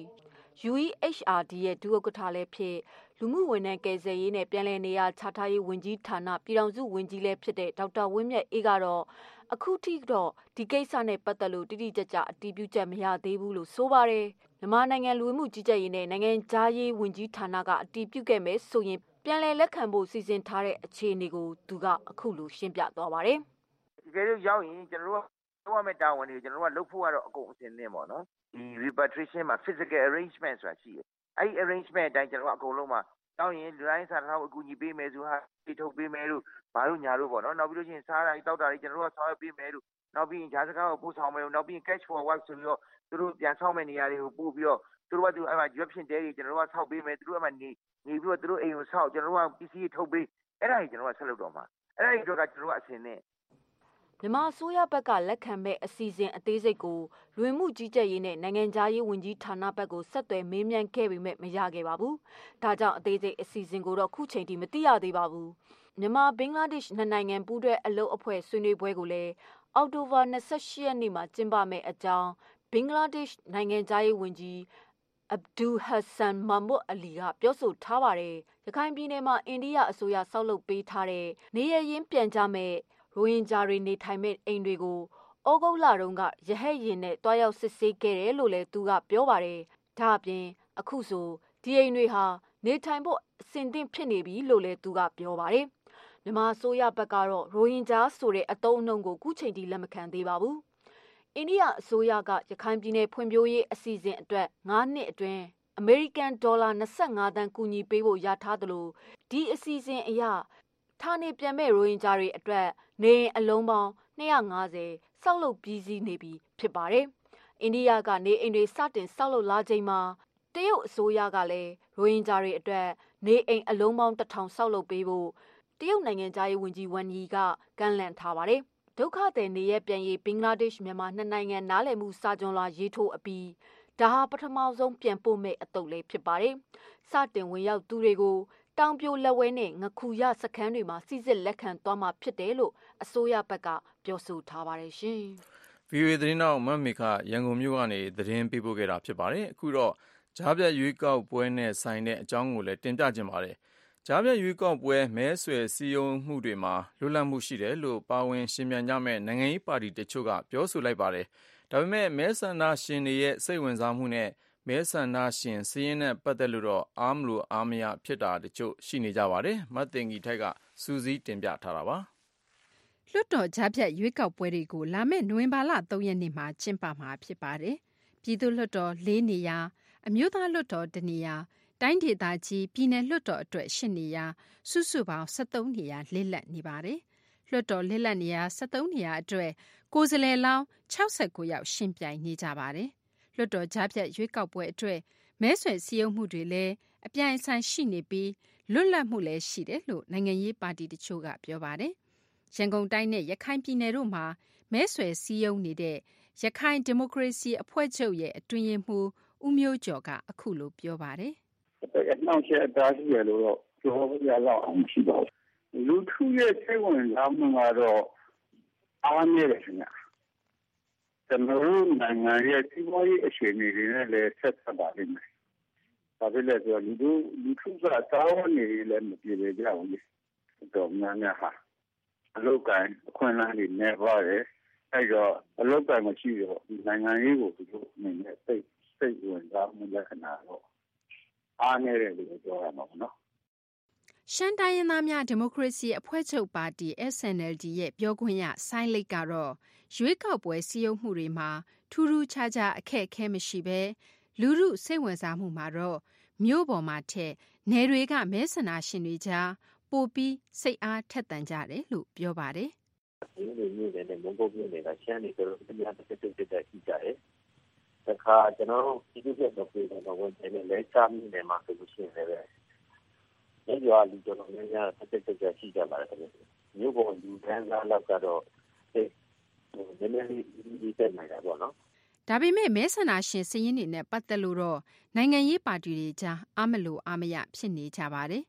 UEHRD ရဲ့ဒုဥက္ကဋ္ဌလည်းဖြစ်လူမှုဝန်ထမ်းကယ်ဆယ်ရေးနဲ့ပြန်လည်နေရာချထားရေးဝန်ကြီးဌာနပြည်ထောင်စုဝန်ကြီးလည်းဖြစ်တဲ့ဒေါက်တာဝင်းမြတ်အေးကတော့အခုထိတော့ဒီကိစ္စနဲ့ပတ်သက်လို့တိတိကျကျအတည်ပြုချက်မရသေးဘူးလို့ဆိုပါတယ်။မြန်မာနိုင်ငံလူမှုကြီးကြပ်ရေးနဲ့နိုင်ငံသားရေးဝန်ကြီးဌာနကအတည်ပြုခဲ့မယ်ဆိုရင်ပြန်လည်လက်ခံဖို့စီစဉ်ထားတဲ့အခြေအနေကိုသူကအခုလိုရှင်းပြသွားပါတယ်။ဒီကနေ့ရောက်ရင်ကျွန်တော်တို့လုပ်ရမယ့်တာဝန်တွေကိုကျွန်တော်တို့ကလုပ်ဖို့ကတော့အကုန်အစင်သင့်ပေါ့နော်။ဒီ repatriation မှာ physical arrangement ဆိုတာရှိတယ်။အဲ့ဒီ arrangement အတိုင်းကျွန်တော်တို့အကုန်လုံးမှာတောင်းရင်လူတိုင်းစာထားအကူအညီပေးမယ်ဆိုဟာပြေထုတ်ပေးမယ်လို့ဘာလို့ညာလို့ပေါ့နော်။နောက်ပြီးလို့ရှိရင်စားတာတောက်တာတွေကျွန်တော်တို့ကဆောင်ရွက်ပေးမယ်လို့နောက်ပြီးရင်ဂျာစကားကိုပို့ဆောင်မယ်လို့နောက်ပြီးရင် cash for work ဆိုပြီးတော့သူတို့ပြန်ဆောင်မယ့်နေရာတွေကိုပို့ပြီးတော့သူတို့ကသူအဲ့မှာရွက်ဖြစ်တဲ့ကျွန်တော်တို့ကဆောက်ပေးမယ်သူတို့အဲ့မှာနေပြီးတော့သူတို့အိမ်ကိုဆောက်ကျွန်တော်တို့က PC ထုတ်ပေးအဲ့ဒါကြီးကျွန်တော်တို့ကဆက်လုပ်တော့မှာအဲ့ဒါကြီးတော့ကကျွန်တော်တို့ကအစင်းနဲ့မြန်မာအစိုးရဘက်ကလက်ခံမဲ့အစီအစဉ်အသေးစိတ်ကိုလူမှုကြီးကြပ်ရေးနဲ့နိုင်ငံသားရေးဝန်ကြီးဌာနဘက်ကိုဆက်သွယ်မေးမြန်းခဲ့ပေမဲ့မရခဲ့ပါဘူး။ဒါကြောင့်အသေးစိတ်အစီအစဉ်ကိုတော့ခုချိန်ထိမသိရသေးပါဘူး။မြန်မာဘင်္ဂလားဒေ့ရှ်နှစ်နိုင်ငံပူးတွဲအလုပ်အဖွဲ့ဆွေးနွေးပွဲကိုလည်းအောက်တိုဘာ28ရက်နေ့မှာကျင်းပမယ့်အကြောင်းဘင်္ဂလားဒေ့ရှ်နိုင်ငံသားရေးဝန်ကြီးAbdul Hassan Mahmood Ali ကပြောဆိုထားပါတယ်။ရခိုင်ပြည်နယ်မှာအိန္ဒိယအစိုးရဆောက်လုပ်ပေးထားတဲ့နေရရင်းပြန်ကြမဲ့ရိုဟင်ဂျာတွေနေထိုင်မဲ့အိမ်တွေကိုဩဂုတ်လတုန်းကရဟတ်ယာဉ်နဲ့တွားရောက်စစ်ဆေးခဲ့တယ်လို့လည်းသူကပြောပါတယ်။ဒါအပြင်အခုဆိုဒီအိမ်တွေဟာနေထိုင်ဖို့အဆင်သင့်ဖြစ်နေပြီလို့လည်းသူကပြောပါတယ်။မြန်မာအစိုးရဘက်ကတော့ရိုဟင်ဂျာဆိုတဲ့အသုံးအနှုန်းကိုခုချိန်ထိလက်မခံသေးပါဘူး။အိန္ဒိယအစိုးရကရခိုင်ပြည်နယ်ဖွံ့ဖြိုးရေးအစီအစဉ်အတွက်9နှစ်အတွင်းအမေရိကန်ဒေါ်လာ25သန်းကူညီပေးဖို့ရထားသလိုဒီအစီအစဉ်အရဌာနေပြန်မဲ့ရိုဟင်ဂျာတွေအတွက်နေအလုံးပေါင်း250ဆောက်လုပ်ပြီးစီးနေပြီဖြစ်ပါတယ်။အိန္ဒိယကနေအိမ်တွေစတင်ဆောက်လုပ်လာချိန်မှာတရုတ်အစိုးရကလည်းရိုဟင်ဂျာတွေအတွက်နေအိမ်အလုံးပေါင်း1000ဆောက်လုပ်ပေးဖို့တရုတ်နိုင်ငံသားရေးဝန်ကြီးဝမ်ယီကကန့်လန့်ထားပါတယ်။ဒုက္ခသည်နေရပြန်ရေးဘင်္ဂလားဒေ့ရှ်မြန်မာနှစ်နိုင်ငံနားလည်မှုစာချုပ်လာရေးထိုးအပြီးဒါဟာပထမဆုံးပြန်ပို့မဲ့အတုပ်လေးဖြစ်ပါတယ်။စတင်ဝင်ရောက်သူတွေကိုတောင်ပြိုလက်ဝဲနဲ့ငခုရစခန်းတွေမှာစီစစ်လက်ခံသွားမှာဖြစ်တယ်လို့အစိုးရဘက်ကပြောဆိုထားပါတယ်ရှင်။ VOA သတင်းတော်မမေခရန်ကုန်မြို့ကနေသတင်းပေးပို့ခဲ့တာဖြစ်ပါတယ်။အခုတော့ကြားပြတ်ရွေးကောက်ပွဲနဲ့ဆိုင်တဲ့အကြောင်းကိုလည်းတင်ပြခြင်းပါတယ်။ကြားပြတ်ရွေးကောက်ပွဲမဲဆွယ်စည်းရုံးမှုတွေမှာလွတ်လပ်မှုရှိတယ်လို့ပါဝင်ရှင်ပြန်ကြမဲ့နိုင်ငံရေးပါတီတချို့ကပြောဆိုလိုက်ပါတယ်။ဒါပေမဲ့မဲဆန္ဒရှင်တွေရဲ့စိတ်ဝင်စားမှုနဲ့မဲဆန္ဒရှင်စည်းရင်းနဲ့ပတ်သက်လို့တော့အားမလို့အားမရဖြစ်တာတချို့ရှိနေကြပါတယ်။မတ်တင်ကြီးထိုက်ကစူးစီးတင်ပြထားတာပါ။လွှတ်တော်ကြားဖြတ်ရွေးကောက်ပွဲတွေကိုလာမယ့်နိုဝင်ဘာလ3ရက်နေ့မှာကျင်းပမှာဖြစ်ပါတယ်။ပြည်သူ့လွှတ်တော်4နေရာအမျိုးသားလွှတ်တော်1နေရာတိုင်းဒေသကြီးပြည်내လွှတ်တော်အတွက်8နေရာစုစုပေါင်း73နေရာလစ်လပ်နေပါတယ်။လွှတ်တော်လစ်လပ်နေရာ73နေရာအတွက်ကိုယ်စားလှယ်လောင်း69ယောက်ရှင်ပြိုင်နေကြပါတယ်။လွှတ်တော်ကြားဖြတ်ရွေးကောက်ပွဲအတွက်မဲဆွယ်စည်းရုံးမှုတွေလည်းအပြိုင်အဆိုင်ရှိနေပြီးလွတ်လပ်မှုလည်းရှိတယ်လို့နိုင်ငံရေးပါတီတချို့ကပြောပါတယ်။ရန်ကုန်တိုင်းနဲ့ရခိုင်ပြည်နယ်တို့မှာမဲဆွယ်စည်းရုံးနေတဲ့ရခိုင်ဒီမိုကရေစီအဖွဲ့ချုပ်ရဲ့အတွင်းရေးမှူးဦးမျိုးကျော်ကအခုလိုပြောပါတယ်။အနှောင့်အယှက်အတားရှိရလို့တော့ပြောရလောက်အောင်ရှိပါဘူး။လူထုရဲ့စိတ်ဝင်စားမှုကတော့အားနည်းတယ်ခင်ဗျာ။ကျွန်တော်တို့နိုင်ငံရဲ့စီးပွားရေးအခြေအနေတွေနဲ့လည်းဆက်စပ်ပါလိမ့်မယ်။ဒါပေမဲ့ဆိုလူထုကတာဝန်နေလည်းမပြေကြဘူးလေ။တော့များများဟာအလုပ်ကိုင်းအခွင့်အလမ်းတွေနဲ့ပါတယ်။အဲ့တော့အလုပ်ကိုင်းမရှိတော့နိုင်ငံရေးကိုသူတို့အနေနဲ့စိတ်ဝင်စားမှုလက္ခဏာတော့အားနည်းတယ်လို့ပြောရမှာပေါ့နော်။ရှမ်းတိုင်းရင်းသားများဒီမိုကရေစီအဖွဲ့ချုပ်ပါတီ SNLD ရဲ့ပြောခွင့်ရဆိုင်းလိတ်ကတော့ရွေးကောက်ပွဲစည်းရုံးမှုတွေမှာထူးထူးခြားခြားအခက်အခဲမရှိဘဲလူထုစိတ်ဝင်စားမှုမှာတော့မြို့ပေါ်မှာထက်နယ်တွေကမဲဆန္ဒရှင်တွေကြားပိုပြီးစိတ်အားထက်သန်ကြတယ်လို့ပြောပါတယ်။ဒီလိုမျိုးနဲ့မုံပုတ်ပြနေတာရှမ်းနေတော့အများတစ်ချက်ရှိကြတယ်။တခါကျွန်တော်တို့ဒီလိုမျိုးပြည်တော့ဝင်တယ်လဲချမ်းနေမှာဆိုလို့ရှိရင်လည်းဒီရွာလူကျွန်တော်များတစ်ချက်ရှိကြပါတယ်။မြို့ပေါ်လူတန်းစားလောက်ကတော့နည်းနည်းလေးတက်နေတာပေါ့နော်။ဒါပေမဲ့မဲဆန္ဒရှင်စည်ရင်းတွေနဲ့ပတ်သက်လို့တော့နိုင်ငံရေးပါတီတွေကြားအားမလို့အားမရဖြစ်နေကြပါတယ်။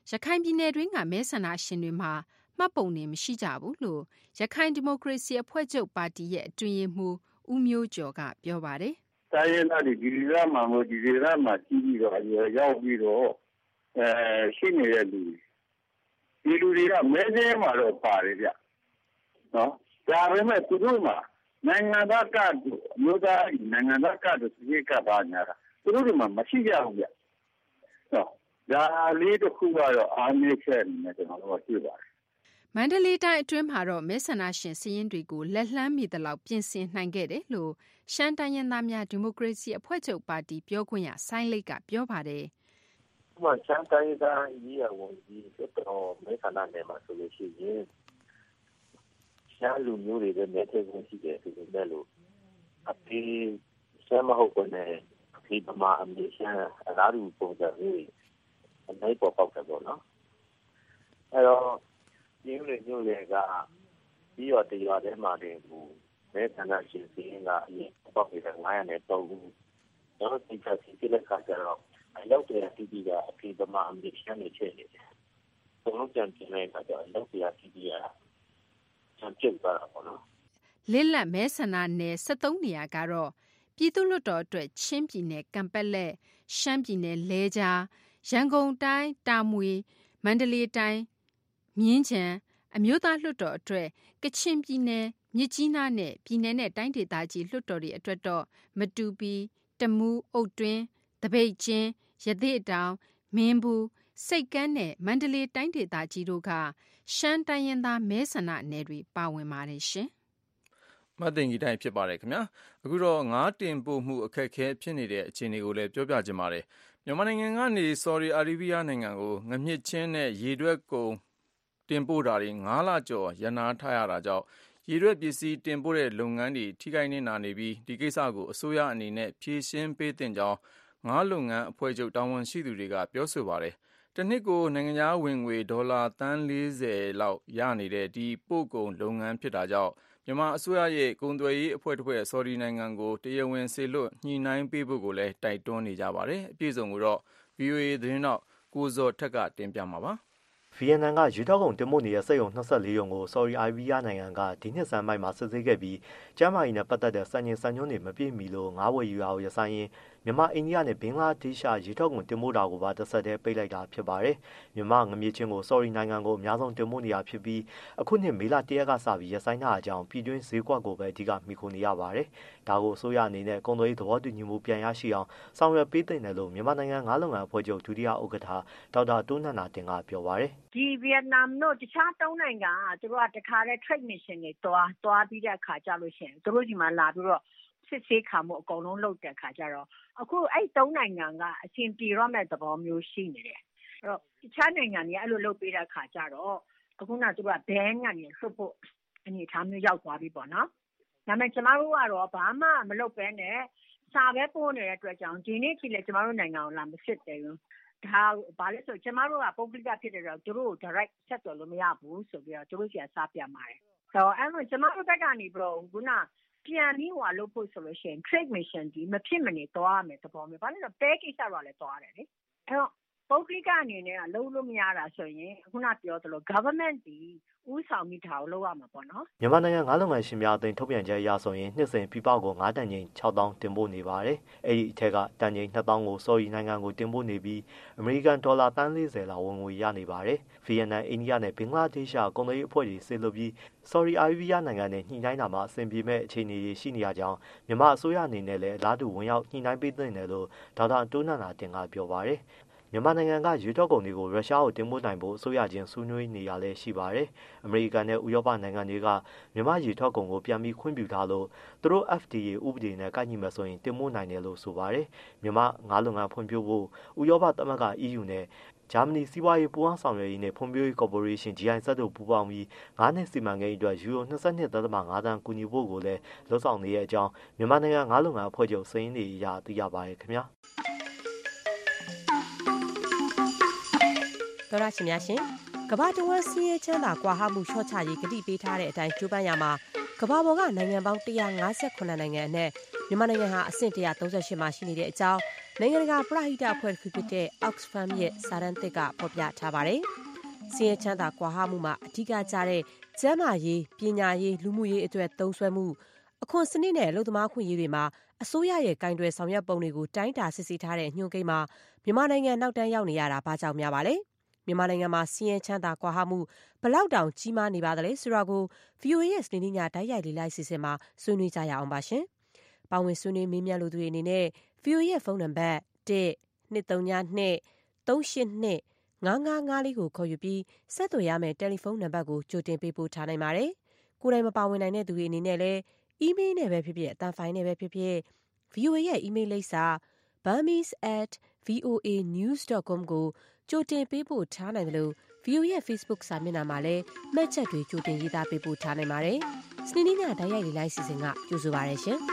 ရခိုင်ပြည်နယ်တွင်းကမဲဆန္ဒရှင်တွေမှာမှတ်ပုံတင်မရှိကြဘူးလို့ရခိုင်ဒီမိုကရေစီအဖွဲ့ချုပ်ပါတီရဲ့အတွင်းရေးမှူးဦးမျိုးကျော်ကပြောပါတယ်။တိုင်းရင်းသားတွေဒီဒေသမှာမို့ဒီဒေသမှာကြီးပြီးတော့ရောက်ပြီးတော့ရှိနေတဲ့လူဒီလူတွေကမဲစင်းမှာတော့ပါတယ်ဗျ။နော်ဒါပေမဲ့သူတို့မှာနိုင်ငံသားကတ်မျိုးသားနိုင်ငံသားကတ်တို့ဒီကပါညာတာသူတို့တွေမှာမရှိကြဘူးဗျ။နော်ဒါလေးတစ်ခုကတော့အားနည်းချက်နဲ့ကျွန်တော်တို့တွေ့ပါတယ်မန္တလေးတိုင်းအတွင်းမှာတော့မဲဆန္ဒရှင်စည်းရင်းတွေကိုလက်လှမ်းမီသလောက်ပြင်ဆင်နိုင်ခဲ့တယ်လို့ရှမ်းတိုင်းရင်းသားများဒီမိုကရေစီအဖွဲ့ချုပ်ပါတီပြောခွင့်ရဆိုင်းလိတ်ကပြောပါတယ်။ဥပမာရှမ်းတိုင်းသားရေးရဝန်ကြီးတော်မဲဆန္ဒနယ်မှာဆိုလို့ရှိရင်ရှမ်းလူမျိုးတွေလည်းမဲထည့်ခွင့်ရှိတယ်ဆိုပေမဲ့လို့အဖေရှမ်းမဟုတ်ဘူးနဲ့အဖေပမာအမေရှမ်းအလားတူပုံစံမျိုးအနိုင်ပေါ်ပေါက်တယ်ပေါ့နော်။အဲ့တော့ဒီလိုမျိုးတွေကပြီးတော့တရားထဲမှာတင်ကိုမဲဆန္ဒရှင်စင်းကအရင်ပေါက်နေတဲ့900နဲ့3ခုတော့ဒီကစီပြလက်ခါကျတော့အလောက်တရာတီးတီးကအဖေပမာအမေရှမ်းနေချက်နေတယ်။ဘုံလုံးကြံပြင်းလိုက်တော့အလောက်တရာတီးတီးကချန်ပြတ်သွားတာပေါ့နော်လစ်လက်မဲဆန္ဒနယ်73နေရာကတော့ပြည်သူ့လွှတ်တော်အတွက်ချင်းပြည်နယ်ကံပက်လက်ရှမ်းပြည်နယ်လဲကြားရန်ကုန်တိုင်းတာမွေမန္တလေးတိုင်းမြင်းခြံအမျိုးသားလွှတ်တော်အတွက်ကချင်ပြည်နယ်မြစ်ကြီးနားနဲ့ပြည်နယ်နဲ့တိုင်းဒေသကြီးလွှတ်တော်တွေအတွက်တော့မတူပီတမူးအုတ်တွင်းတပိတ်ချင်းရသေ့တောင်မင်းဘူးစိတ်ကမ်းနဲ့မန္တလေးတိုင်းဒေသကြီးတို့ကရှမ်းတိုင်းရင်းသားမဲဆန္ဒနယ်တွေပါဝင်ပါတယ်ရှင်မတ်တင်ကြီးတိုင်းဖြစ်ပါတယ်ခင်ဗျာအခုတော့ငါးတင်ပို့မှုအခက်အခဲဖြစ်နေတဲ့အခြေအနေကိုလည်းပြောပြချင်ပါတယ်မြန်မာနိုင်ငံကနေဆော်ဒီအာရေဗျနိုင်ငံကိုငမြစ်ချင်းနဲ့ရေတွက်ကုန်တင်ပို့တာတွေ9လကျော်ရန်နာထားရတာကြောင့်ရေတွက်ပစ္စည်းတင်ပို့တဲ့လုပ်ငန်းတွေထိခိုက်နေတာနေပြီးဒီကိစ္စကိုအစိုးရအနေနဲ့ဖြေရှင်းပေးသင့်ကြောင်းငါးလုပ်ငန်းအဖွဲ့ချုပ်တာဝန်ရှိသူတွေကပြောဆိုပါတယ်တနှစ်ကိုနိုင်ငံခြားဝင်ငွေဒေါ်လာသန်း40လောက်ရနေတဲ့ဒီပို့ကုန်လုပ်ငန်းဖြစ်တာကြောင့်မြန်မာအစိုးရရဲ့ကုန်သွယ်ရေးအဖွဲ့တစ်ဖွဲ့ဆော်ဒီနိုင်ငံကိုတရားဝင်စေလွှတ်ညှိနှိုင်းပေးဖို့ကိုလည်းတိုက်တွန်းနေကြပါတယ်အပြည့်အစုံကိုတော့ VOA သတင်းတော့ကိုဇော်ထက်ကတင်ပြမှာပါဗီယက်နမ်ကယူထောက်ကုန်တင်ပို့နေတဲ့စက်ရုံ24ရုံကိုဆော်ဒီအာရေဗျနိုင်ငံကဒီနှစ်ဆန်းပိုင်းမှာစစ်ဆေးခဲ့ပြီးကျန်းမာရေးနဲ့ပတ်သက်တဲ့စံချိန်စံညွှန်းတွေမပြည့်မီလို့ငါးဝယ်ယူရအောင်ရဆိုင်ရင်မြန်မာအိန္ဒိယနဲ့ဘင်္ဂလားဒေ့ရှ်ယူထောက်ကုန်တင်ပို့တာကိုပါတစ်ဆက်တည်းပိတ်လိုက်တာဖြစ်ပါတယ်မြန်မာငမြစ်ချင်းကိုဆော်ဒီနိုင်ငံကိုအများဆုံးတင်ပို့နေတာဖြစ်ပြီးအခုနှစ်မေလ1ရက်ကစပြီးရဆိုင်တာအကြောင်းပြည်တွင်းဈေးကွက်ကိုပဲအဓိကမှီခိုနေရပါတယ်ဒါကိုအစိုးရအနေနဲ့ကုန်သွယ်ရေးသဘောတူညီမှုပြန်ရရှိအောင်ဆောင်ရွက်ပေးသင့်တယ်လို့မြန်မာနိုင်ငံငါးလုပ်ငန်းအဖွဲ့ချုပ်ဒုတိယဥက္ကဋ္ဌဒေါက်တာတိုးနန္ဒာတင်ကပြောပါတယ်ဒီဗီယက်နမ်တို့တခြား၃နိုင်ငံကသူတို့ကတခါတည်း trade mission တွေတွားပြီးတဲ့အခါကြလို့ရှိရင်သူတို့ဒီမှာလာပြီးတော့စစ်ဆေးခါမှုအကုန်လုံးလုပ်တဲ့အခါကျတော့အခုအဲ့၃နိုင်ငံကအရှင်ပြည်ရောမဲ့သဘောမျိုးရှိနေတယ်အဲ့တော့တခြားနိုင်ငံတွေအဲ့လိုလုပ်ပေးတဲ့အခါကျတော့အခုနကသူတို့ကဘန်ကနေလွှတ်ဖို့အနေထားမျိုးရောက်သွားပြီပေါ့နော်ဒါပေမဲ့ကျမတို့ကတော့ဘာမှမလုပ်ဘဲနဲ့စာပဲပို့နေတဲ့အတွက်ကြောင့်ဒီနေ့ထိလည်းကျမတို့နိုင်ငံကိုလာမစစ်တယ်ဘူးဒါဘာလဲဆိုကျမတို့ကပုဂ္ဂလိကဖြစ်တဲ့တော့သူတို့ကို direct ဆက်သွယ်လို့မရဘူးဆိုပြီးတော့သူတို့စီကစာပြပါတယ်ဆိုတော့အဲ့လိုကျမတို့ဘက်ကနေပြီးတော့ခုနပြန်ပြီးဟိုလုပ်ဖို့ဆိုလို့ရှိရင် trade mission ဒီမဖြစ်မနေသွားရမယ်သဘောမျိုးဘာလို့လဲပဲကိစ္စတော့လည်းသွားရတယ်လေအဲ့တော့ပုဂ္ဂလိကအနေနဲ့ကလုံးလို့မရတာဆိုရင်ခုနပြောသလို government ဒီဥဆောင်မိထားကိုလုပ်ရမှာပေါ့နော်မြန်မာနိုင်ငံငါးလုပ်ငန်းရှင်များအသင်းထုတ်ပြန်ချက်အရဆိုရင်နှစ်စဉ်ပြည်ပကို9တန်ချိန်6000တင်ပို့နေပါတယ်အဲ့ဒီအထက်ကတန်ချိန်2000ကိုဆော်ဒီနိုင်ငံကိုတင်ပို့နေပြီးအမေရိကန်ဒေါ်လာသန်း40လောက်ဝင်ငွေရနေပါတယ်ဗီယက်နမ်အိန္ဒိယနဲ့ဘင်္ဂလားဒေ့ရှ်ကုန်သွယ်ရေးအဖွဲ့တွေဆေးလို့ပြီးဆော်ဒီအာရေဗျနိုင်ငံနဲ့ညှိနှိုင်းတာမှာအဆင်ပြေမဲ့အခြေအနေရှိနေရကြောင်းမြန်မာအစိုးရအနေနဲ့လည်းအလားတူဝင်ရောက်ညှိနှိုင်းပေးသင့်တယ်လို့ဒေါက်တာတိုးနန္ဒာတင်ကပြောပါတယ်မြန်မာနိုင်ငံကယူထောက်ကုန်တွေကိုရုရှားကိုတင်ပို့နိုင်ဖို့အစိုးရချင်းဆွေးနွေးနေရလဲရှိပါတယ်။အမေရိကန်နဲ့ဥရောပနိုင်ငံတွေကမြန်မာယူထောက်ကုန်ကိုပြန်ပြီးခွင့်ပြုထားလို့သူတို့ FDA ဥပဒေနဲ့ကိုက်ညီမဲ့ဆိုရင်တင်ပို့နိုင်တယ်လို့ဆိုပါတယ်။မြန်မာငါးလုပ်ငန်းဖွံ့ဖြိုးဖို့ဥရောပသမဂ္ဂ EU နဲ့ဂျာမနီစီးပွားရေးပူးပေါင်းဆောင်ရွက်ရေးနဲ့ဖွံ့ဖြိုးရေးကော်ပိုရေးရှင်း GIZ တို့ပူးပေါင်းပြီး9နှစ်စီမံကိန်းအတွက်ယူရို22.5 သန်းကူညီဖို့ကိုလည်းလှုံ့ဆော်နေတဲ့အကြောင်းမြန်မာနိုင်ငံငါးလုပ်ငန်းအဖွဲ့ချုပ်စည်းရင်းတွေအရသိရပါတယ်ခင်ဗျာတော်ရရှိများရှင်ကမ္ဘာတဝန်းစီးရဲချမ်းသာကွာဟမှုလျှော့ချရေးကတိပေးထားတဲ့အတိုင်းကျိုးပန်းရမှာကမ္ဘာပေါ်ကနိုင်ငံပေါင်း158နိုင်ငံအနက်မြန်မာနိုင်ငံဟာအဆင့်138မှာရှိနေတဲ့အကြောင်းနိုင်ငံတကာပရဟိတအဖွဲ့တစ်ခုဖြစ်တဲ့ Oxfam ရဲ့စာတမ်းသစ်ကဖော်ပြထားပါတယ်။ဆင်းရဲချမ်းသာကွာဟမှုမှာအဓိကကျတဲ့ကျန်းမာရေး၊ပညာရေး၊လူမှုရေးအတွက်သုံးစွဲမှုအခွန်စနစ်နဲ့အလုပ်သမားခွင့်ရေးတွေမှာအစိုးရရဲ့ကိုင်တွယ်ဆောင်ရွက်ပုံတွေကိုတိုင်းတာစစ်ဆေးထားတဲ့ညွှန်းကိန်းမှာမြန်မာနိုင်ငံနောက်တန်းရောက်နေရတာဘာကြောင့်များပါလဲ။မြန်မာနိုင်ငံမှာဆင်းရဲချမ်းသာကွာဟမှုဘယ်လောက်တောင်ကြီးမားနေပါသလဲဆိုတာကို VOA ရဲ့စနေနေ့ညတိုက်ရိုက်လေ့လာစီစဉ်မှာဆွေးနွေးကြရအောင်ပါရှင်။ပါဝင်ဆွေးနွေးမေးမြန်းလိုသူတွေအနေနဲ့ VOA ရဲ့ဖုန်းနံပါတ် 1-232-382-5554 ကိုခေါ်ယူပြီးဆက်သွယ်ရမယ့်တယ်လီဖုန်းနံပါတ်ကိုကြိုတင်ပေးပို့ထားနိုင်ပါတယ်။ကိုယ်တိုင်မပါဝင်နိုင်တဲ့သူတွေအနေနဲ့လည်းအီးမေးလ်နဲ့ပဲဖြစ်ဖြစ်အသံဖိုင်နဲ့ပဲဖြစ်ဖြစ် VOA ရဲ့အီးမေးလ်လိပ်စာ burmese@voanews.com ကိုကြိုတင်ပေးပို့ထားနိုင်တယ်လို့ VOA ရဲ့ Facebook စာမျက်နှာမှာလည်းမှတ်ချက်တွေကြိုတင်ရေးသားပေးပို့ထားနိုင်ပါတယ်။စနေနေ့ညတိုက်ရိုက်လေ့လာစီစဉ်ကကြိုဆိုပါရရှင်။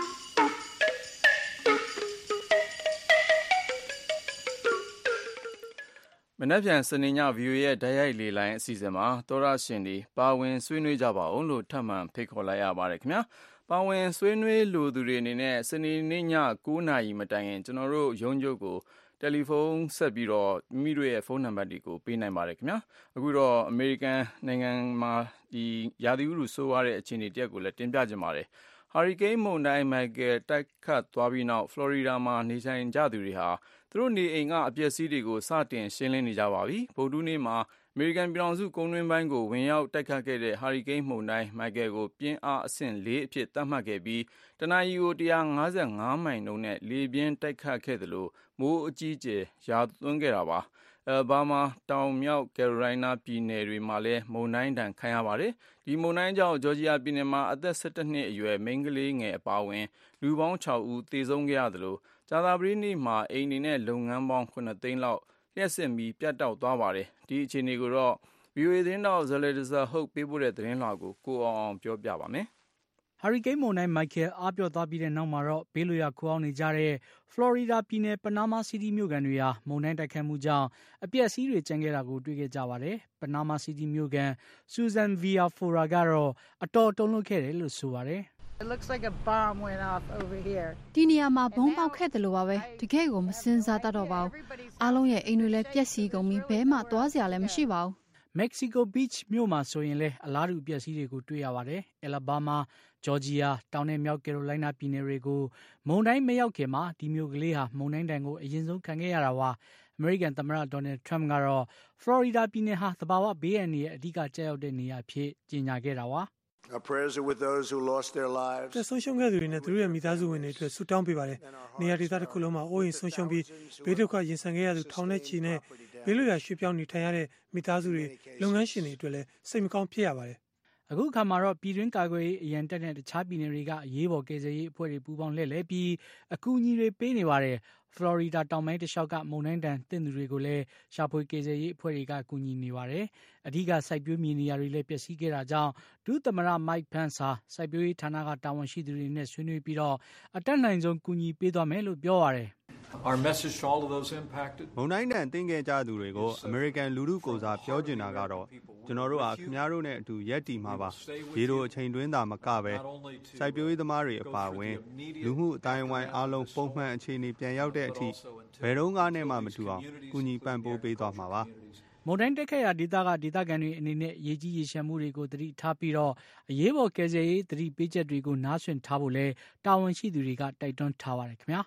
မနက်ဖြန်စနေည VOA ရဲ့တိုက်ရိုက်လေ့လာအစီအစဉ်မှာသောရရှင်တွေပါဝင်ဆွေးနွေးကြပါအောင်လို့ထပ်မံဖိတ်ခေါ်လိုက်ရပါတယ်ခင်ဗျာ။ပါဝင်ဆွေးနွေးလိုသူတွေအနေနဲ့စနေနေ့ည9:00 နာရီမတိုင်ခင်ကျွန်တော်တို့ရုံးချုပ်ကိုတယ်လီဖုန်းဆက်ပြီးတော့မိမိတို့ရဲ့ဖုန်းနံပါတ်တွေကိုပေးနိုင်ပါတယ်ခင်ဗျာအခုတော့အမေရိကန်နိုင်ငံမှာဒီရာသီဥတုဆိုးရတဲ့အခြေအနေတရက်ကိုလည်းတင်ပြကြပါတယ်ဟာရီကိန်းမုန်တိုင်းမိုက်ကယ်တိုက်ခတ်သွားပြီးနောက်ဖလော်ရီဒါမှာနေထိုင်ကြသူတွေဟာသူတို့နေအိမ်ကအပျက်စီးတွေကိုစတင်ရှင်းလင်းနေကြပါပြီဗုဒ္ဓနေ့မှာအမေရိကန်ပြည်ထောင်စုကုန်းတွင်းပိုင်းကိုဝင်ရောက်တိုက်ခတ်ခဲ့တဲ့ဟာရီကိန်းမုန်တိုင်းမိုက်ကယ်ကိုပြင်းအားအဆင့်4အဖြစ်သတ်မှတ်ခဲ့ပြီးတနအီကို155မိုင်နှုန်းနဲ့လေပြင်းတိုက်ခတ်ခဲ့သလိုမိုးအကြီးအကျယ်ရွာသွန်းခဲ့တာပါအယ်ဘာမာတောင်မြောက်ကယ်ရိုလိုင်းနားပြည်နယ်တွေမှာလည်းမုန်တိုင်းဒဏ်ခံရပါတယ်ဒီမုန်တိုင်းကြောင့်ဂျော်ဂျီယာပြည်နယ်မှာအသက်17နှစ်အရွယ်မိန်းကလေးငယ်အပါအဝင်လူပေါင်း6ဦးသေဆုံးခဲ့ရသလိုကြာသပတေးနေ့မှာအိမ်တွေနဲ့လုပ်ငန်းပေါင်း9သိန်းလောက်လျှက်စစ်မီးပြတ်တောက်သွားပါတယ်ဒီအခြေအနေကိုတော့ VOA သတင်းတောက်ဇလေဒဇာဟုတ်ပေးပို့တဲ့သတင်းလွှာကိုအောင်ပြောပြပါမယ်ဟာရီကိန်းမုန်တိုင်းမိုက်ကယ်အားပျော့သွားပြီးတဲ့နောက်မှာတော့ဘေးလွတ်ရာခိုအောင်းနေကြတဲ့ဖလော်ရီဒါပြည်နယ်ပနားမားစီးတီးမြို့ကန်တွေဟာမုန်တိုင်းတိုက်ခတ်မှုကြောင့်အပျက်အစီးတွေကျန်ခဲ့တာကိုတွေ့ခဲ့ကြပါတယ်ပနားမားစီးတီးမြို့ကန်ဆူဇန်ဗီယာဖိုရာကတော့အတော်တုန်လှုပ်ခဲ့တယ်လို့ဆိုပါတယ် It looks like a bomb went off over here. ဒီနေရာမှာဘုံပေါက်ခဲ့တယ်လို့ပါပဲတကယ်ကိုမစင်စားတတ်တော့ပါဘူးအားလုံးရဲ့အိမ်တွေလည်းပျက်စီးကုန်ပြီးဘဲမှသွားစရာလည်းမရှိပါဘူးမက္ကဆီကိုဘစ်ချ်မြို့မှာဆိုရင်လည်းအလားတူပျက်စီးတွေကိုတွေ့ရပါတယ်။အယ်လဘာမာ၊ဂျော်ဂျီယာ၊တောင်နဲ့မြောက်ကယ်ရိုလိုင်းနားပြည်နယ်တွေကိုမုန်တိုင်းမရောက်ခင်မှာဒီမြို့ကလေးဟာမုန်တိုင်းဒဏ်ကိုအရင်ဆုံးခံခဲ့ရတာပါ။အမေရိကန်သမ္မတဒေါ်နယ်ထရမ့်ကတော့ဖလော်ရီဒါပြည်နယ်ဟာသဘာဝဘေးအန္တရာယ်အဓိကကျရောက်တဲ့နေရာအဖြစ်ကြေညာခဲ့တာပါ။ Our prayers are with those who lost their lives. ဆုံးရှုံးခဲ့သူတွေနဲ့သူတို့ရဲ့မိသားစုဝင်တွေအတွက်ဆုတောင်းပေးပါတယ်။နေရာဒေသတစ်ခုလုံးမှာအိုးအိမ်ဆုံးရှုံးပြီးဘေးဒုက္ခရင်ဆိုင်ခဲ့ရသူထောင်နဲ့ချီနဲ့ဘေးလွတ်ရာရွှေ့ပြောင်းနေထိုင်ရတဲ့မိသားစုတွေလုပ်ငန်းရှင်တွေအတွက်လည်းစိတ်မကောင်းဖြစ်ရပါတယ်။အခုအခါမှာတော့ပြည်တွင်းကာကွယ်ရေးအရန်တပ်နဲ့တခြားပြည်နယ်တွေကအရေးပေါ်ကယ်ဆယ်ရေးအဖွဲ့တွေပူးပေါင်းလှည့်လည်ပြီးအကူအညီတွေပေးနေပါတယ်။ဖလော်ရီဒါတောင်ပိုင်းတစ်လျှောက်ကမုန်တိုင်းဒဏ်သင့်သူတွေကိုလည်းရှာဖွေကယ်ဆယ်ရေးအဖွဲ့တွေကကူညီနေပါတယ်။အဓိကစိုက်ပျိုးမြေနေရာတွေလည်းပျက်စီးခဲ့တာကြောင့်ဒုသမ္မတမိုက်ဖန်ဆာစိုက်ပျိုးရေးဌာနကတာဝန်ရှိသူတွေနဲ့ဆွေးနွေးပြီးတော့အတတ်နိုင်ဆုံးကူညီပေးသွားမယ်လို့ပြောပါတယ်။ Our message to all of those impacted မုန်တိုင်းဒဏ်သင့်ခဲ့ကြသူတွေကိုအမေရိကန်လူထုကိုယ်စားပြောချင်တာကတော့ကျွန်တော်တို့ဟာခင်ဗျားတို့နဲ့အတူရပ်တည်မှာပါဒီလိုအချိန်တွင်းသာမကပဲစိုက်ပျိုးရေးသမားတွေအပါအဝင်လူမှုအတိုင်းအဝိုင်းအားလုံးပုံမှန်အခြေအနေပြန်ရောက်တဲ့အထိဘယ်တော့မှမတူအောင်ကူညီပံ့ပိုးပေးသွားမှာပါမုန်တိုင်းတက်ခဲ့ရာဒေသကဒေသခံတွေအနေနဲ့ရေကြီးရေရှမ်းမှုတွေကိုသတိထားပြီးတော့အရေးပေါ်ကယ်ဆယ်ရေးသတိပေးချက်တွေကိုနားဆွင့်ထားဖို့လဲတာဝန်ရှိသူတွေကတိုက်တွန်းထားပါတယ်ခင်ဗျာ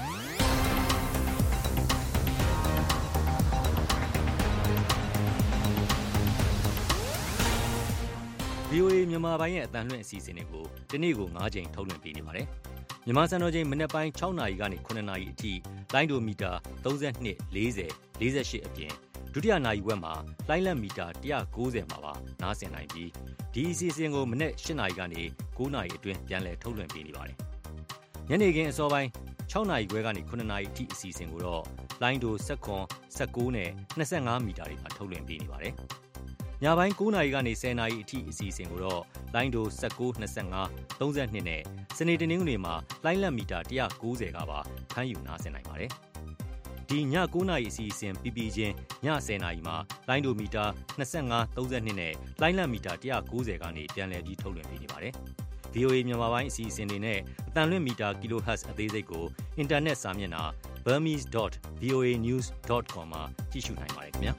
VOA မြန်မာပိုင်းရဲ့အတန်လွှင့်အစီအစဉ်တွေကိုဒီနေ့ကို9ချိန်ထုတ်လွှင့်ပေးနေပါတယ်။မြန်မာစံတော်ချိန်မနက်ပိုင်း6နာရီကနေ9နာရီအထိလိုင်းဒိုမီတာ32 40 48အပြင်ဒုတိယနာရီဝက်မှာလိုင်းလက်မီတာ190မှာပါနားဆင်နိုင်ပြီးဒီအစီအစဉ်ကိုမနက်8နာရီကနေ9နာရီအတွင်းပြန်လည်ထုတ်လွှင့်ပေးနေပါတယ်။ညနေခင်းအစောပိုင်း6နာရီခွဲကနေ9နာရီအထိအစီအစဉ်ကိုတော့လိုင်းဒို19နဲ့25မီတာတွေမှာထုတ်လွှင့်ပေးနေပါတယ်။ညပိုင်း9နာရီကနေ10နာရီအထိအစီအစဉ်ကိုတော့လိုင်းဒို19 25 32နဲ့စနေတနင်္ဂနွေမှာလိုင်းလက်မီတာ190ကပါဖမ်းယူနားဆင်နိုင်ပါတယ်။ဒီည9နာရီအစီအစဉ်ပြီးချင်းည10နာရီမှာလိုင်းဒိုမီတာ25 32နဲ့လိုင်းလက်မီတာ190ကနေပြန်လည်ပြီးထုတ်လွှင့်ပေးနေပါတယ်။ VOA မြန်မာပိုင်းအစီအစဉ်တွေနဲ့အတန်လွင့်မီတာ kHz အသေးစိတ်ကိုအင်တာနက်စာမျက်နှာ burmese.voanews.com မှာကြည့်ရှုနိုင်ပါတယ်ခင်ဗျာ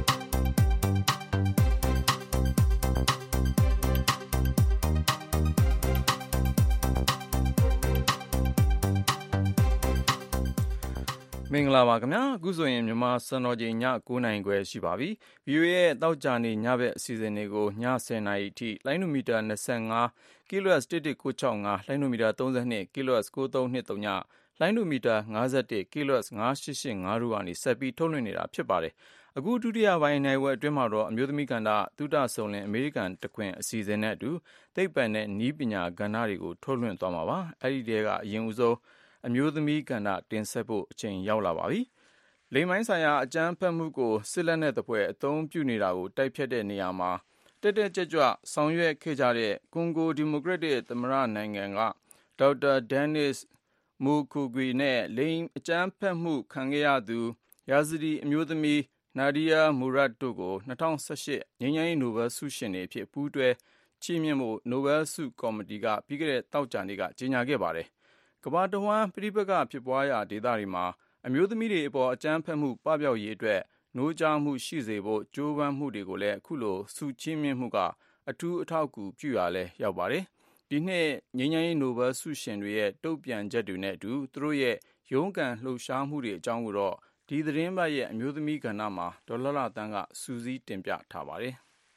မင်္ဂလာပါခင်ဗျာအခုဆိုရင်မြန်မာစံတော်ချိန်ည9:00 နာရီခွဲရှိပါပြီ VOA ရဲ့တောက်ကြနေညဘက်အစီအစဉ်တွေကိုည10:00 နာရီအထိလိုင်းနိုမီတာ25 kHz 1196 လိုင်းနိုမီတာ32 kHz 9323ညလိုင်းနိုမီတာ51 kHz 9885တို့ကနေဆက်ပြီးထုတ်လွှင့်နေတာဖြစ်ပါတယ်အခုဒုတိယပိုင်းနိုင်ဝက်အတွင်းမှာတော့အမျိုးသမီးကဏ္ဍသုတဆုံလင်အမေရိကန်တခွင်အစီအစဉ်နဲ့အတူသိပ္ပံနဲ့နည်းပညာကဏ္ဍတွေကိုထုတ်လွှင့်သွားမှာပါအဲ့ဒီတည်းကအရင်ဦးဆုံးအမျိုးသမီးကဏ္ဍတင်ဆက်ဖို့အချိန်ရောက်လာပါပြီ။လိင်ပိုင်းဆိုင်ရာအကြမ်းဖက်မှုကိုစစ်လက်နက်သဖွယ်အသုံးပြုနေတာကိုတိုက်ဖျက်တဲ့နေရာမှာတက်ကြွဆောင်ရွက်ခဲ့ကြတဲ့ကွန်ဂိုဒီမိုကရက်တစ်သမ္မတနိုင်ငံကဒေါက်တာဒန်နစ်မူကူဂီနဲ့လိင်အကြမ်းဖက်မှုခံခဲ့ရသူယာဇဒီအမျိုးသမီးနာဒီယာမူရတ်တို့ကို2018ငြိမ်းချမ်းရေးနိုဘယ်ဆုရှင်တွေအဖြစ်ပူးတွဲချီးမြှင့်ဖို့နိုဘယ်ဆုကော်မတီကပြီးခဲ့တဲ့တောက်ကြနေ့ကကြေညာခဲ့ပါတယ်ကမ္ဘာတဝန်းပြိပကဖြစ်ပွားရာဒေသတွေမှာအမျိုးသမီးတွေအပေါ်အကြမ်းဖက်မှုပပျောက်ရေးအတွက်နှိုးကြားမှုရှိစေဖို့ကြိုးပမ်းမှုတွေကိုလည်းအခုလိုဆုချီးမြှင့်မှုကအထူးအထောက်အကူပြုရလဲရောက်ပါတယ်ဒီနှစ်ငြိမ်းချမ်းရေးနိုဘယ်ဆုရှင်တွေရဲ့တုံ့ပြန်ချက်တွေနဲ့အတူသူတို့ရဲ့ရုန်းကန်လှုပ်ရှားမှုတွေအကြောင်းကိုတော့ဒီသတင်းပတ်ရဲ့အမျိုးသမီးကဏ္ဍမှာဒေါ်လာတန်းကစူးစီးတင်ပြထားပါတယ်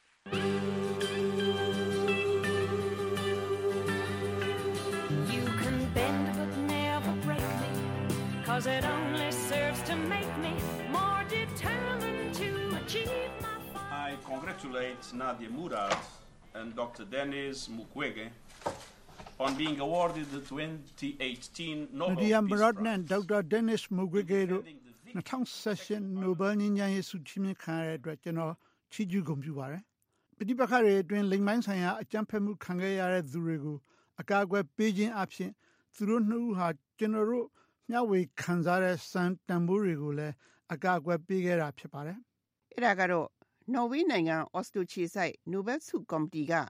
Cause it only serves to make me more determined to achieve my I congratulate Nadia Murad and Dr. Denis Mukwege on being awarded the 2018 Nobel Nadia Peace Murad Prize. and Dr. Denis Mukwege တို့2016 Nobel ငြိမ်းချမ်းရေးဆုချီးမြှင့်ခံရတဲ့အတွက်ကျွန်တော်ချီးကျူးဂုဏ်ပြုပါတယ်။ပဋိပက္ခတွေအတွင်းလိင်ပိုင်းဆိုင်ရာအကြမ်းဖက်မှုခံခဲ့ရတဲ့သူတွေကိုအကာအကွယ်ပေးခြင်းအပြင်သူတို့နှစ်ဦးဟာကျွန်တော်တို့မျှဝေခံစားတဲ့စံတန်ဖိုးတွေကိုလည်းအကာအကွယ်ပေးခဲ့တာဖြစ်ပါတယ်။အဲ့ဒါကတော့နော်ဝေးနိုင်ငံအော်စလိုခြေစိုက်နိုဘယ်ဆုကော်မတီက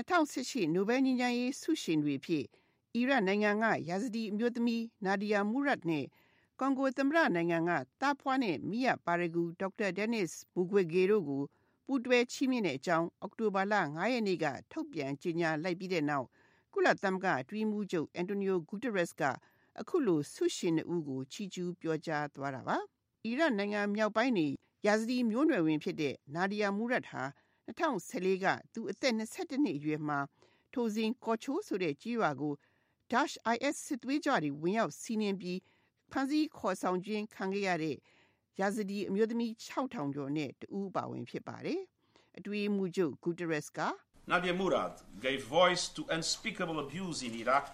2018နိုဘယ်ငြိမ်းချမ်းရေးဆုရှင်တွေဖြစ်အီရတ်နိုင်ငံကယာဇဒီအမျိုးသမီးနာဒီယာမူရတ်နဲ့ကွန်ဂိုသမ္မတနိုင်ငံကတာဖွားနဲ့မိယပါရဂူဒေါက်တာဒန်နစ်မူဂွေဂေတို့ကိုပူးတွဲချီးမြှင့်တဲ့အကြောင်းအောက်တိုဘာလ9ရက်နေ့ကထုတ်ပြန်ကြေညာလိုက်ပြီးတဲ့နောက်ကုလသမဂ္ဂအတွင်းမှူးချုပ်အန်တိုနီယိုဂူတရက်စ်ကအခုလိုဆုရှင်ဦးကိုချီးကျူးပြောကြားသွားတာပါ။အီရတ်နိုင်ငံမြောက်ပိုင်းနေယာဇဒီမျိုးနွယ်ဝင်ဖြစ်တဲ့နာဒီယာမူရတ်ဟာ2014ကသူအသက်22နှစ်အရွယ်မှာထိုစဉ်ကော်ချိုးဆိုတဲ့ကြီးရွာကို Daesh IS စစ်သွေးကြွတွေဝင်ရောက်စီးနင်းပြီးဖမ်းဆီးခေါ်ဆောင်ခြင်းခံခဲ့ရတဲ့ယာဇဒီအမျိုးသမီး6000ကျော်နဲ့တူပါဝင်ဖြစ်ပါတယ်။အတွင်းမှူးချုပ်ဂူတရက်စ်က Nadia Murad gave voice to unspeakable abuse in Iraq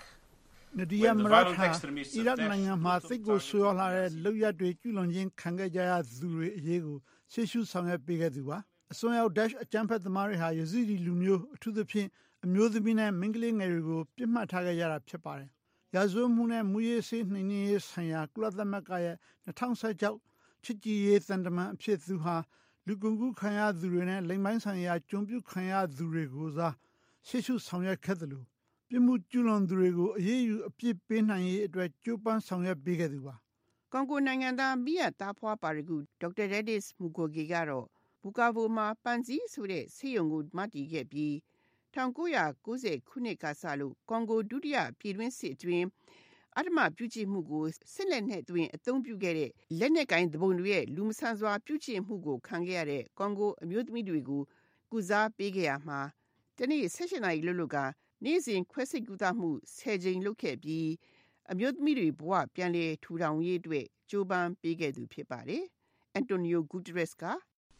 Nadia Murad ဟာအီရတ်နိုင်ငံမှာသိပ်ကိုဆိုးရွားလာတဲ့လုပ်ရပ်တွေကျူးလွန်ခြင်းခံခဲ့ကြရသူတွေအရေးကိုရှေ့ရှုဆောင်ရွက်ပေးခဲ့သူပါအစွန်းရောက် Daesh အကြမ်းဖက်သမားတွေဟာယဇီဒီလူမျိုးအထူးသဖြင့်အမျိုးသမီးနဲ့မိန်းကလေးငယ်တွေကိုပြစ်မှတ်ထားခဲ့ကြတာဖြစ်ပါတယ်ရာဇဝတ်မှုနဲ့မူရေးစေးနှိမ်နင်းရေးဆိုင်ရာကုလသမဂ္ဂရဲ့2016ချစ်ကြည်ရေးသံတမန်အဖြစ်သူဟာလူကုန်ကူးခံရသူတွေနဲ့လိင်ပိုင်းဆိုင်ရာကြုံပြုခံရသူတွေကိုစားရှေ့ရှုဆောင်ရွက်ခဲ့တယ်လို့ပြမှုကျူးလွန်သူတွေကိုအရေးယူအပြစ်ပေးနိုင်ရေးအတွက်ကြိုးပမ်းဆောင်ရွက်ပေးခဲ့သူပါကွန်ဂိုနိုင်ငံသားမိယတာဖွာပါရဂူဒေါက်တာဒက်ဒစ်မူဂိုဂီကတော့ဘူကာဗိုမှာပန်စီဆိုတဲ့ဆေးရုံကိုမတည်ခဲ့ပြီး1990ခုနှစ်ကစလို့ကွန်ဂိုဒုတိယပြည်တွင်းစစ်အတွင်းအဓမ္မပြုကျင့်မှုကိုစစ်လက်နက်တွင်အသုံးပြုခဲ့တဲ့လက်နက်ကိုင်သဘုံတွေရဲ့လူမဆန်စွာပြုကျင့်မှုကိုခံခဲ့ရတဲ့ကွန်ဂိုအမျိုးသမီးတွေကိုကုစားပေးခဲ့ရမှာတနေ့16နာရီလွတ်လွတ်ကနေ့စဉ်ခွဲစိတ်ကုသမှု10ကြိမ်လုပ်ခဲ့ပြီးအမျိုးသမီးတွေဘဝပြန်လည်ထူထောင်ရေးအတွက်ကြိုးပမ်းပေးခဲ့သူဖြစ်ပါတယ်။ Antonio Guterres က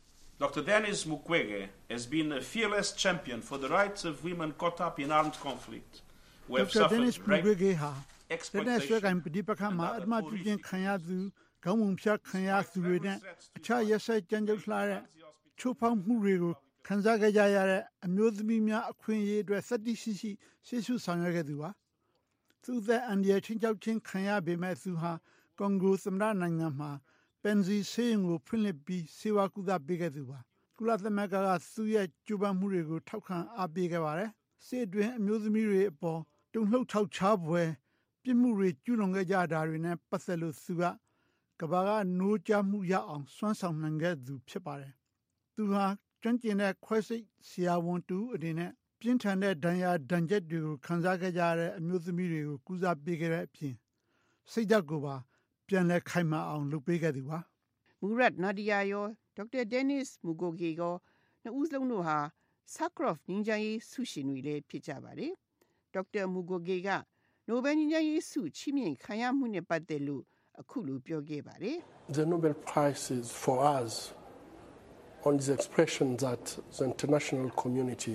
Dr. Denis Mukwege has been a fearless champion for the rights of women caught up in armed conflict who have Dr. Denis suffered Mukwege ဟာ exploitation ပဋိပက္ခမှာအဓမ္မပြုခြင်းခံရသူခေါင်းပုံဖြတ်ခံရသူတွေနဲ့အခြားရက်စက်ကြမ်းကြုတ်လှတဲ့ချိုးဖောက်မှုတွေကိုခံစားခဲ့ကြရတဲ့အမျိုးသမီးများအခွင့်အရေးအတွက်သတ္တိရှိရှိရှေ့ရှုဆောင်ရွက်ခဲ့သူပါသူတဲ့အန်ဒီယာချင်းချောက်ချင်းခံရပေမဲ့သူဟာကွန်ဂိုသမ္မတနိုင်ငံမှာပန်စီဆေးရုံကိုဖွင့်လှစ်ပြီးဆေးဝါးကုသပေးခဲ့သူပါကုလသမဂ္ဂကသူ့ရဲ့ကြိုးပမ်းမှုတွေကိုထောက်ခံအားပေးခဲ့ပါတယ်စစ်အတွင်းအမျိုးသမီးတွေအပေါ်တုန်လှုပ်ခြောက်ခြားပွဲပြစ်မှုတွေကျူးလွန်ခဲ့ကြတာတွေနဲ့ပတ်သက်လို့သူကကဘာကနိုးကြမှုရအောင်စွမ်းဆောင်နိုင်ခဲ့သူဖြစ်ပါတယ်။သူဟာကျွမ်းကျင်တဲ့ခွဲစိတ်ဆရာဝန်တူအနေနဲ့ပြင်းထန်တဲ့ဒဏ်ရာဒဏ်ချက်တွေကိုခံစားခဲ့ကြရတဲ့အမျိုးသမီးတွေကိုကုစားပေးခဲ့တဲ့အပြင်စိတ်ဓာတ်ကိုပါပြန်လည်ခိုင်မာအောင်လုပ်ပေးခဲ့သူပါ။ Murad Nadia ရောဒေါက်တာ Dennis Mukwege ရောနှစ်ဦးစလုံးတို့ဟာ Sakharov ငြိမ်းချမ်းရေးဆုရှင်တွေလည်းဖြစ်ကြပါတယ်။ဒေါက်တာ Mukwege ကနိုဘယ်ငြိမ်းချမ်းရေးဆုချီးမြှင့်ခံရမှုနဲ့ပတ်သက်လို့အခုလိုပြောခဲ့ပါတယ်။ The Nobel Prize is for us on this expression that the international community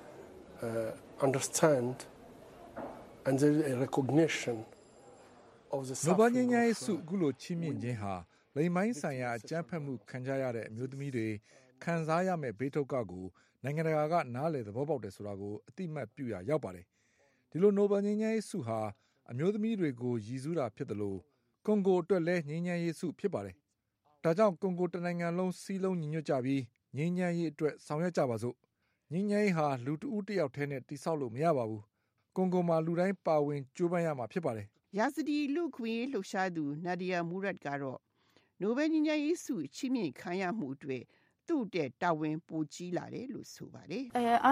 understand and there is a recognition of the suffering. နိုဘယ်ငြိမ်းချမ်းရေးဆုအခုလိုချီးမြှင့်ခြင်းဟာလိင်ပိုင်းဆိုင်ရာအကြမ်းဖက်မှုခံကြရတဲ့အမျိုးသမီးတွေခံစားရမယ့်ဘေးဒုက္ခကိုနိုင်ငံတကာကနားလည်သဘောပေါက်တယ်ဆိုတာကိုအတိမတ်ပြုရရောက်ပါတယ်။ဒီလိုနိုဘယ်ငြိမ်းချမ်းရေးဆုဟာအမျိုးသမီးတွေကိုရည်စူးတာဖြစ်တယ်လို့ကွန်ဂိုအတွက်လည်းငြိမ်းချမ်းရေးဆုဖြစ်ပါတယ်။ဒါကြောင့်ကွန်ဂိုတနိုင်ငံလုံးစည်းလုံးညီညွတ်ကြပြီးငြိမ်းချမ်းရေးအတွက်ဆောင်ရွက်ကြပါစို့။ငြိမ်းချမ်းရေးဟာလူတဦးတစ်ယောက်တည်းနဲ့တိဆောက်လို့မရပါဘူး။ကွန်ဂိုမှာလူတိုင်းပါဝင်ကြိုးပမ်းရမှာဖြစ်ပါတယ်။ယာဇဒီလူခွင့်လှုပ်ရှားသူနာဒီယာမူရတ်ကတော့နိုဘယ်ငြိမ်းချမ်းရေးဆုချီးမြှင့်ခံရမှုအတွက်သူ့တဲ့တာဝန်ပိုကြီးလာတယ်လို့ဆိုပါတယ်။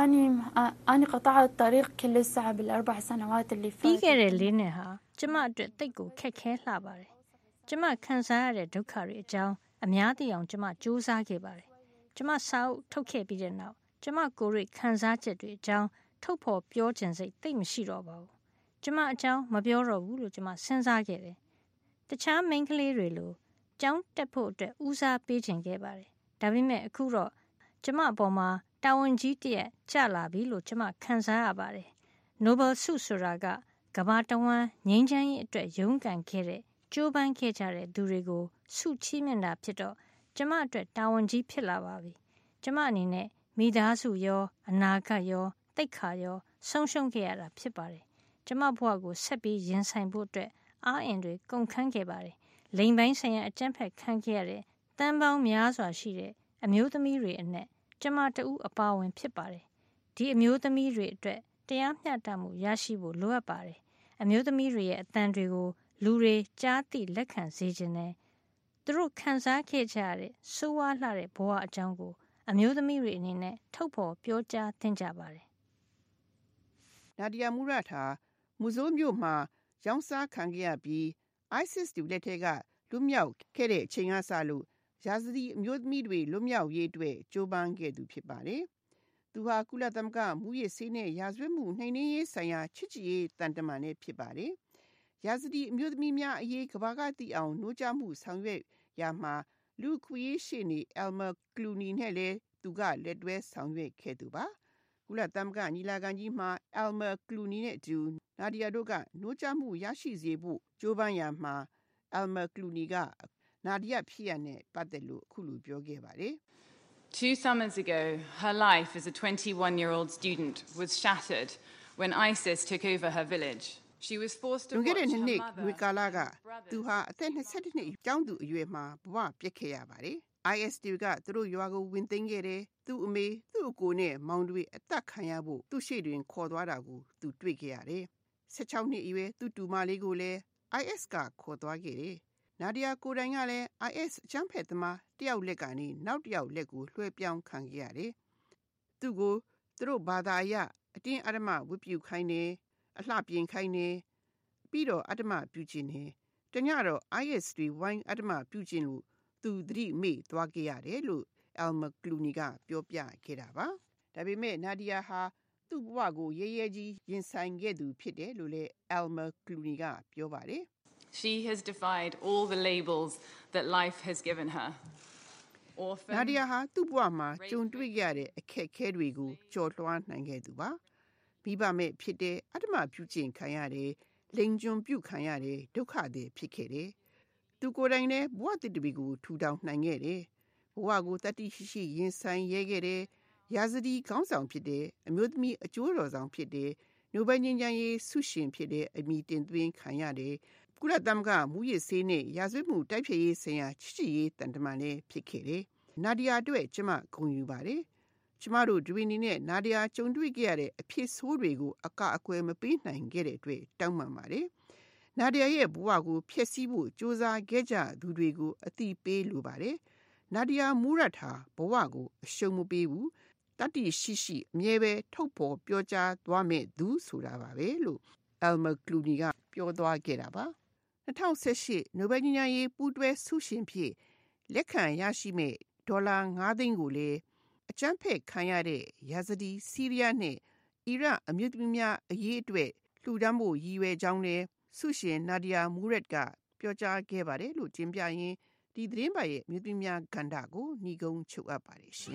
أنا قطعت الطريق كل الصعب ال4 سنوات اللي فاتت ပြီးခဲ့တဲ့၄နှစ်ဟာကျမအတွက်တိတ်ကိုခက်ခဲလှပါတယ်။ကျမခံစားရတဲ့ဒုက္ခတွေအကြောင်းအများသိအောင်ကျမစူးစမ်းခဲ့ပါတယ်။ကျမစာအုပ်ထုတ်ခဲ့ပြီးတဲ့နောက်ကျမကိုယ်ရိခံစားချက်တွေအကြောင်းထုတ်ဖော်ပြောခြင်းစိတ်သိပ်မရှိတော့ပါဘူး။ကျမအကြောင်းမပြောတော့ဘူးလို့ကျမစဉ်းစားခဲ့တယ်။တခြားမိန်းကလေးတွေလိုကျောင်းတက်ဖို့အတွက်ဦးစားပေးခြင်းခဲ့ပါတယ်။ဒါပေမဲ့အခုတော့ကျမအပေါ်မှာတာဝန်ကြီးတရက်ကျလာပြီလို့ကျမခံစားရပါတယ်။နိုဘယ်ဆုဆိုတာကကမ္ဘာတဝန်းငြိမ်းချမ်းရေးအတွက်ရုန်းကန်ခဲ့တဲ့ကြိုးပမ်းခဲ့ကြတဲ့သူတွေကိုဆုချီးမြှင့်တာဖြစ်တော့ကျမအတွက်တာဝန်ကြီးဖြစ်လာပါပြီ။ကျမအနေနဲ့မိသားစုရောအနာဂတ်ရောသိက္ခာရောဆုံးရှုံးခဲ့ရတာဖြစ်ပါတယ်။ကျမဘဝကိုဆက်ပြီးရင်ဆိုင်ဖို့အတွက်အားအင်တွေကုန်ခန်းခဲ့ပါတယ်။လိင်ပိုင်းဆိုင်ရာအကြမ်းဖက်ခံခဲ့ရတဲ့တန်ပေါင်းများစွာရှိတဲ့အမျိုးသမီးတွေအနက်ကျမတဦးအပါဝင်ဖြစ်ပါတယ်။ဒီအမျိုးသမီးတွေအတွက်တရားမျှတမှုရရှိဖို့လိုအပ်ပါတယ်။အမျိုးသမီးတွေရဲ့အသံတွေကိုလူတွေကြားသိလက်ခံစေခြင်းနဲ့သူတို့ခံစားခဲ့ကြရတဲ့ဆိုးဝါးလှတဲ့ဘဝအကြောင်းကိုအမျိုးသမီးတွေအနေနဲ့ထုတ်ဖော်ပြောကြားသင့်ကြပါတယ်။နာဒီယာမူရတ်ဟာမူဆိုးမြို့မှာရောင်းစားခံခဲ့ရပြီး ISIS တူလက်ထက်ကလွတ်မြောက်ခဲ့တဲ့အချိန်ကစလို့ယာဇဒီအမျိုးသမီးတွေလွတ်မြောက်ရေးအတွက်ကြိုးပမ်းခဲ့သူဖြစ်ပါတယ်။သူဟာကုလသမဂ္ဂမူရစ်ဆေးနဲ့ရာဇဝတ်မှုနှိမ်နင်းရေးဆိုင်ရာချစ်ကြည်ရေးတန်တမန်နဲ့ဖြစ်ပါတယ်။ယာဇဒီအမျိုးသမီးများအရေးကမ္ဘာကသိအောင်နှိုးကြားမှုဆောင်ရွက်ရမှာလူခွေးရှိနေအယ်မာကလူနီနဲ့လည်းသူကလက်တွဲဆောင်ရွက်ခဲ့သူပါ။ကုလသမဂ္ဂညီလာခံကြီးမှာအယ်မာကလူနီနဲ့အတူနာဒီယာတို့ကနှိုးကြားမှုရရှိစေဖို့ကြိုးပမ်းရမှာအယ်မာကလူနီကနာဒီယာဖြစ်ရနဲ့ပတ်သက်လို့အခုလိုပြောခဲ့ပါတယ်။ 2 summers ago, her life as a 21-year-old student was shattered when ISIS took over her village. She was forced to watch her mother ဝေကာလာကသူဟာအသက်22နှစ်ကျောင်းသူအရွယ်မှာဘဝပြစ်ခဲ့ရပါတယ်။ IS ကသူတို့ရွာကိုဝင်သိမ်းခဲ့တယ်။သူ့အမေသူ့အကိုနဲ့မောင်တွေအသက်ခံရဖို့သူ့ရှေ့တွင်ခေါ်သွားတာကိုသူတွေ့ခဲ့ရတယ်။16နှစ်အရွယ်သူ့တူမလေးကိုလည်း IS ကခေါ်သွားခဲ့တယ်။နာဒီယာကိုယ်တိုင်ကလည်း IS အကြမ်းဖက်သမားတယောက်လက်ကနေနောက်တယောက်လက်ကိုလွှဲပြောင်းခံခဲ့ရတယ်။သူကိုသူတို့ဘာသာအရအတင်းအဓမ္မဝတ်ပြုခိုင်းတယ်။အလှပြင်ခိုင်းတယ်။ပြီးတော့အဓမ္မပြုခြင်းတယ်။တညတော့ IS တွေဝိုင်းအဓမ္မပြုခြင်းလို့သူသတိမေ့သွားခဲ့ရတယ်လို့အယ်မာကလူနီကပြောပြခဲ့တာပါ။ဒါပေမဲ့နာဒီယာဟာသူ့ဘဝကိုရဲရဲကြီးရင်ဆိုင်ခဲ့သူဖြစ်တယ်လို့လည်းအယ်မာကလူနီကပြောပါတယ်။ She has defied all the labels that life has given her. နာဒီယာဟာသူ့ဘဝမှာကြုံတွေ့ရတဲ့အခက်အခဲတွေကိုကျော်လွှားနိုင်ခဲ့သူပါ။မိဘမဲ့ဖြစ်တဲ့အဓမ္မပြုကျင့်ခံရတယ်၊လိင်ကျွန်ပြုခံရတယ်၊ဒုက္ခတွေဖြစ်ခဲ့တယ်။သူကိုယ်တိုင်လည်းဘဝတည်တည်ကိုထူထောင်နိုင်ခဲ့တယ်။ဘဝကိုတတိရှိရှိရင်ဆိုင်ရဲခဲ့တယ်။ယာဇဒီခေါင်းဆောင်ဖြစ်တဲ့အမျိုးသမီးအကျိုးတော်ဆောင်ဖြစ်တဲ့နိုဘယ်ငြိမ်းချမ်းရေးဆုရှင်ဖြစ်တဲ့အမည်တင်သွင်းခံရတယ်။ကုလသမဂ္ဂမူရစ်ဆေးနဲ့ရာဇဝတ်မှုတိုက်ဖျက်ရေးဆိုင်ရာချစ်ကြည်ရေးတန်တမန်လည်းဖြစ်ခဲ့တယ်။နာဒီယာအတွက်ကျမဂုဏ်ယူပါတယ်။ကျမတို့ဒွေနေနဲ့နာဒီယာကြုံတွေ့ခဲ့ရတဲ့အဖြစ်ဆိုးတွေကိုအကအကွယ်မပေးနိုင်ခဲ့တဲ့အတွက်တောင်းပန်ပါတယ်နာဒီယာရဲ့ဘဝကိုဖျက်ဆီးဖို့ကြိုးစားခဲ့ကြသူတွေကိုအသိပေးလိုပါတယ်။နာဒီယာမူရတ်ဟာဘဝကိုအရှုံးမပေးဘူး။တတိရှိရှိအမြဲပဲထုတ်ဖော်ပြောကြားသွားမဲ့သူဆိုတာပါပဲလို့အယ်မာကလူနီကပြောသွားခဲ့တာပါ။2018နိုဘယ်ငြိမ်းချမ်းရေးပူးတွဲဆုရှင်ဖြစ်လက်ခံရရှိမဲ့ဒေါ်လာ9သိန်းကိုလည်းအကြမ်းဖက်ခံရတဲ့ယာဇဒီဆီးရီးယားနဲ့အီရတ်အမျိုးသမီးများအရေးအတွက်လှူဒန်းဖို့ရည်ရွယ်ကြောင်းနဲ့ဆုရှင်နာဒီယာမူရတ်ကပြောကြားခဲ့ပါတယ်လို့တင်ပြရင်းဒီသတင်းပါရဲ့အမျိုးသမီးများကဏ္ဍကိုနှီးကုန်းချုပ်အပ်ပါတယ်ရှင်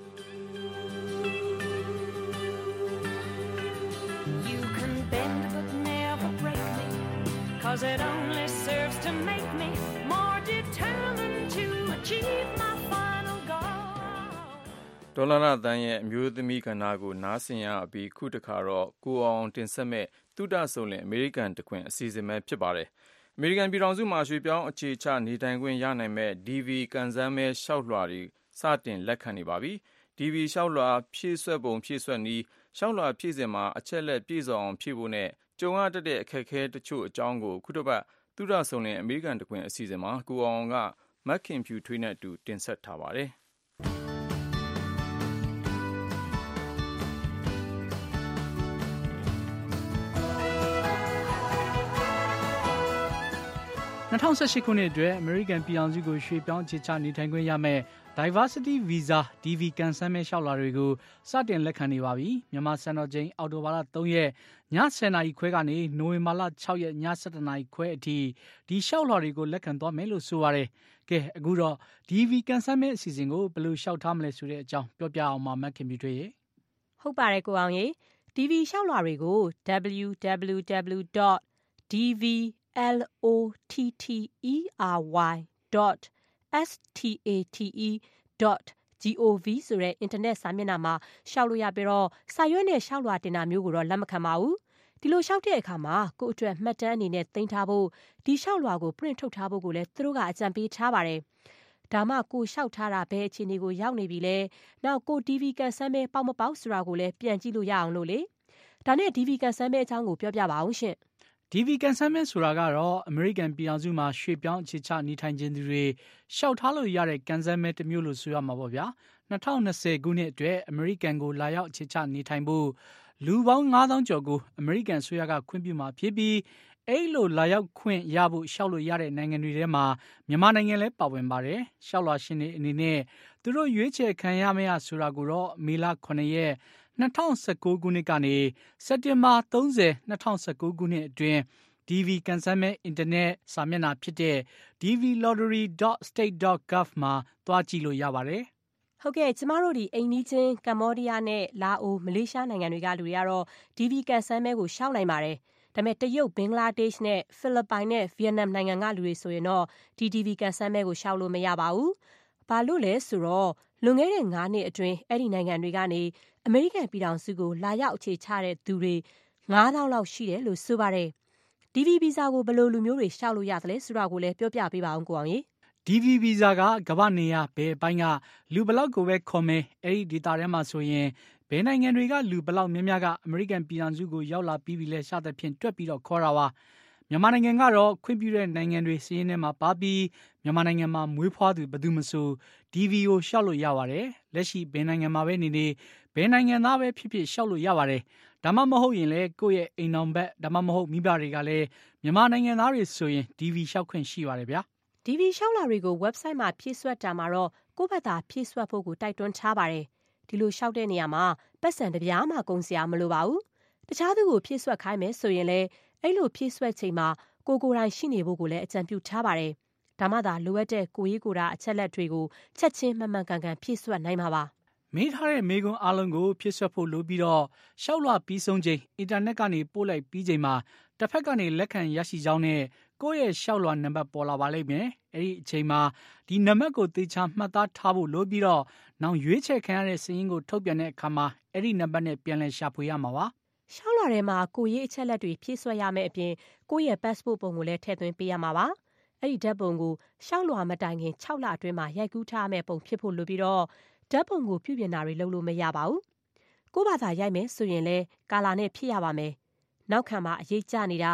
You can bend but never break me, 'cause it only serves to make me more determined to achieve my final goal. ဒေါ်လာနာတန်ရဲ့အမျိုးသမီးကဏ္ဍကိုနားဆင်ရပြီးခုတခါတော့ကိုအောင်တင်ဆက်မဲ့သုဒဆုံလင်အမေရိကန်တခွင်အစီအစဉ်ပဲဖြစ်ပါတယ်အမေရိကန်ပြည်ထောင်စုမှာရွှေ့ပြောင်းအခြေချနေထိုင်ခွင့်ရနိုင်မဲ့ DV ကန်ဆန်းမဲလျှောက်လွှာတွေစတင်လက်ခံနေပါပြီ DV လျှောက်လွှာဖြည့်ဆွက်ပုံဖြည့်ဆွက်နည်းလျှောက်လွှာဖြည့်စဉ်မှာအချက်လက်ပြည့်စုံအောင်ဖြည့်ဖို့နဲ့ကြုံရတတ်တဲ့အခက်အခဲတချို့အကြောင်းကိုခုတစ်ပတ်သုဒဆုံလင်အမေရိကန်တခွင်အစီအစဉ်မှာကိုအောင်ကမက်ခင်ဖြူထွေးနဲ့အတူတင်ဆက်ထားပါတယ် 2018ခုနှစ်အတွက်အမေရိကန်ပြည်ထောင်စုကိုရွှေ့ပြောင်းအခြေချနေထိုင်ခွင့်ရမယ့် Diversity Visa DV ကန်ဆန်းမဲလျှောက်လွှာတွေကိုစတင်လက်ခံနေပါပြီ။မြန်မာစံတော်ချိန်အောက်တိုဘာလ3ရက်ည10:00 နာရီခွဲကနေနိုဝင်ဘာလ6ရက်ည17:00 နာရီခွဲအထိဒီလျှောက်လွှာတွေကိုလက်ခံသွားမယ်လို့ဆိုပါတယ်။ကဲအခုတော့ DV ကန်ဆန်းမဲအစီအစဉ်ကိုဘယ်လိုလျှောက်ထားမလဲဆိုတဲ့အကြောင်းပြောပြအောင်ပါမခင်ပြွေးရေ။ဟုတ်ပါတယ်ကိုအောင်ရေ DV လျှောက်လွှာတွေကို www.dvlotery.state.gov ဆိုတဲ့ internet စာမျက်နှာမှာရှောက်လို့ရပြီးတော့စာရွက်နဲ့ရှောက်လွှာတင်တာမျိုးကိုတော့လက်မခံပါဘူး။ဒီလိုရှောက်တဲ့အခါမှာကိုယ့်အတွက်မှတ်တမ်းအနေနဲ့သိမ်းထားဖို့ဒီရှောက်လွှာကို print ထုတ်ထားဖို့ကိုလည်းသူတို့ကအကြံပေးထားပါတယ်။ဒါမှကိုရှောက်ထားတာဘယ်အခြေအနေကိုရောက်နေပြီလဲ။နောက်ကို DV ကန်ဆန်းမဲပေါက်မပေါက်ဆိုတာကိုလည်းပြန်ကြည့်လို့ရအောင်လို့လေ။ဒါနဲ့ DV ကန်ဆန်းမဲအကြောင်းကိုပြောပြပါအောင်ရှင်။ DV ကန်ဆန်းမဲဆိုတာကတော့အမေရိကန်ပြည်ထောင်စုမှာရွှေ့ပြောင်းအခြေချနေထိုင်ခြင်းသူတွေရှောက်ထားလို့ရတဲ့ကန်ဆန်းမဲတစ်မျိုးလို့ဆိုရမှာပေါ့ဗျာ2020ခုနှစ်အတွက်အမေရိကန်ကိုလာရောက်အခြေချနေထိုင်ဖို့လူပေါင်း9000ကျော်ကိုအမေရိကန်ဆိုရကခွင့်ပြုမှာဖြစ်ပြီးအဲ့လိုလာရောက်ခွင့်ရဖို့ရှောက်လို့ရတဲ့နိုင်ငံတွေထဲမှာမြန်မာနိုင်ငံလည်းပါဝင်ပါတယ်ရှောက်လွှာရှင်တွေအနေနဲ့သူတို့ရွေးချယ်ခံရမယ့်ဆိုတာကိုတော့မေလ9ရက်2019ခုနှစ်ကနေစက်တင်ဘာ30 2019ခုနှစ်အတွင်း DV ကန်ဆန်းမဲအင်တာနက်စာမျက်နှာဖြစ်တဲ့ dvlottery.state.gov မှာသွားကြည့်လို့ရပါတယ်။ဟုတ်ကဲ့ကျမတို့ဒီအိမ်နီးချင်းကမ္ဘောဒီးယားနဲ့လာအိုမလေးရှားနိုင်ငံတွေကလူတွေကတော့ DV ကန်ဆန်းမဲကိုရှောက်နိုင်ပါတယ်။ဒါပေမဲ့တရုတ်ဘင်္ဂလားဒေ့ရှ်နဲ့ဖိလစ်ပိုင်နဲ့ဗီယက်နမ်နိုင်ငံကလူတွေဆိုရင်တော့ဒီ DV ကန်ဆန်းမဲကိုရှောက်လို့မရပါဘူး။ဘာလို့လဲဆိုတော့လွန်ခဲ့တဲ့9နှစ်အတွင်းအဲ့ဒီနိုင်ငံတွေကနေအမေရိကန်ပြည်ထောင်စုကိုလာရောက်အခြေချတဲ့သူတွေ9000လောက်ရှိတယ်လို့ဆိုပါတယ်။ DV ဗီဇာကိုဘယ်လိုလူမျိုးတွေရှောက်လို့ရသလဲဆိုတာကိုလည်းပြောပြပေးပါအောင်ကိုအောင်ရေ။ DV ဗီဇာကကမ္ဘာနေရာဘယ်အပိုင်းကလူဘလောက်ကိုပဲခေါ်မယ်အဲ့ဒီဒေတာထဲမှာဆိုရင်ဘယ်နိုင်ငံတွေကလူဘလောက်များများကအမေရိကန်ပြည်ထောင်စုကိုရောက်လာပြီးပြီလဲစသဖြင့်တွက်ပြီးတော့ခေါ်တာပါမြန်မာနိုင်ငံကတော့ခွင့်ပြုတဲ့နိုင်ငံတွေစီးရင်ထဲမှာပါပြီးမြန်မာနိုင်ငံမှာမွေးဖွားသူဘယ်သူမဆို DV ကိုရှောက်လို့ရပါတယ်လက်ရှိဘယ်နိုင်ငံမှာပဲနေနေဘယ်နိုင်ငံသားပဲဖြစ်ဖြစ်ရှောက်လို့ရပါတယ်ဒါမှမဟုတ်ရင်လည်းကိုယ့်ရဲ့အိမ်တော်ဘက်ဒါမှမဟုတ်မိဘတွေကလည်းမြန်မာနိုင်ငံသားတွေဆိုရင် DV ရှောက်ခွင့်ရှိပါတယ်ဗျာ DV ရှောက်လာတွေကို website မှာဖြည့်ဆွတ်တာမှာတော့ကိုယ့်ဘက်သာဖြည့်ဆွတ်ဖို့ကိုတိုက်တွန်းထားပါတယ်ဒီလိုရှောက်တဲ့နေရာမှာပတ်စံတစ်ပြားမှကုန်စရာမလိုပါဘူးတခြားသူကိုဖြည့်ဆွတ်ခိုင်းမယ်ဆိုရင်လည်းအဲ့လိုဖြည့်ဆွတ်ချိန်မှာကိုယ်တိုင်ရှိနေဖို့ကိုလည်းအကြံပြုထားပါတယ်ဒါမှသာလိုအပ်တဲ့ကိုရေးကိုယ်တာအချက်လက်တွေကိုချက်ချင်းမှန်မှန်ကန်ကန်ဖြည့်ဆွတ်နိုင်မှာပါမေးထားတဲ့မေးခွန်းအားလုံးကိုဖြည့်ဆွတ်ဖို့လိုပြီးတော့ရှောက်လွှာပြီးဆုံးချိန်အင်တာနက်ကနေပို့လိုက်ပြီးချိန်မှာတစ်ဖက်ကနေလက်ခံရရှိကြောင်းနဲ့ကိုယ့်ရဲ့ရှောက်လွှာနံပါတ်ပေါ်လာပါလိမ့်မယ်အဲ့ဒီအချိန်မှာဒီနံပါတ်ကိုသေချာမှတ်သားထားဖို့လိုပြီးတော့နောက်ရွေးချယ်ခံရတဲ့စာရင်းကိုထုတ်ပြန်တဲ့အခါမှာအဲ့ဒီနံပါတ်နဲ့ပြန်လည်ရှာဖွေရမှာပါရှောက်လွှာထဲမှာကိုရေးအချက်လက်တွေဖြည့်ဆွတ်ရမယ့်အပြင်ကိုယ့်ရဲ့ passport ပုံကိုလည်းထည့်သွင်းပေးရမှာပါအဲ့ဒီဓာတ်ပုံကိုရှောက်လွှာမတိုင်ခင်6လအတွင်းမှာရိုက်ကူးထားမယ့်ပုံဖြစ်ဖို့လိုပြီးတော့ဓာတ်ပုံကိုပြုပြင်တာတွေလုပ်လို့မရပါဘူးကိုယ့်ဘာသာရိုက်မယ်ဆိုရင်လည်းကာလာနဲ့ဖြည့်ရပါမယ်နောက်ခံမှာအရေးကျနေတာ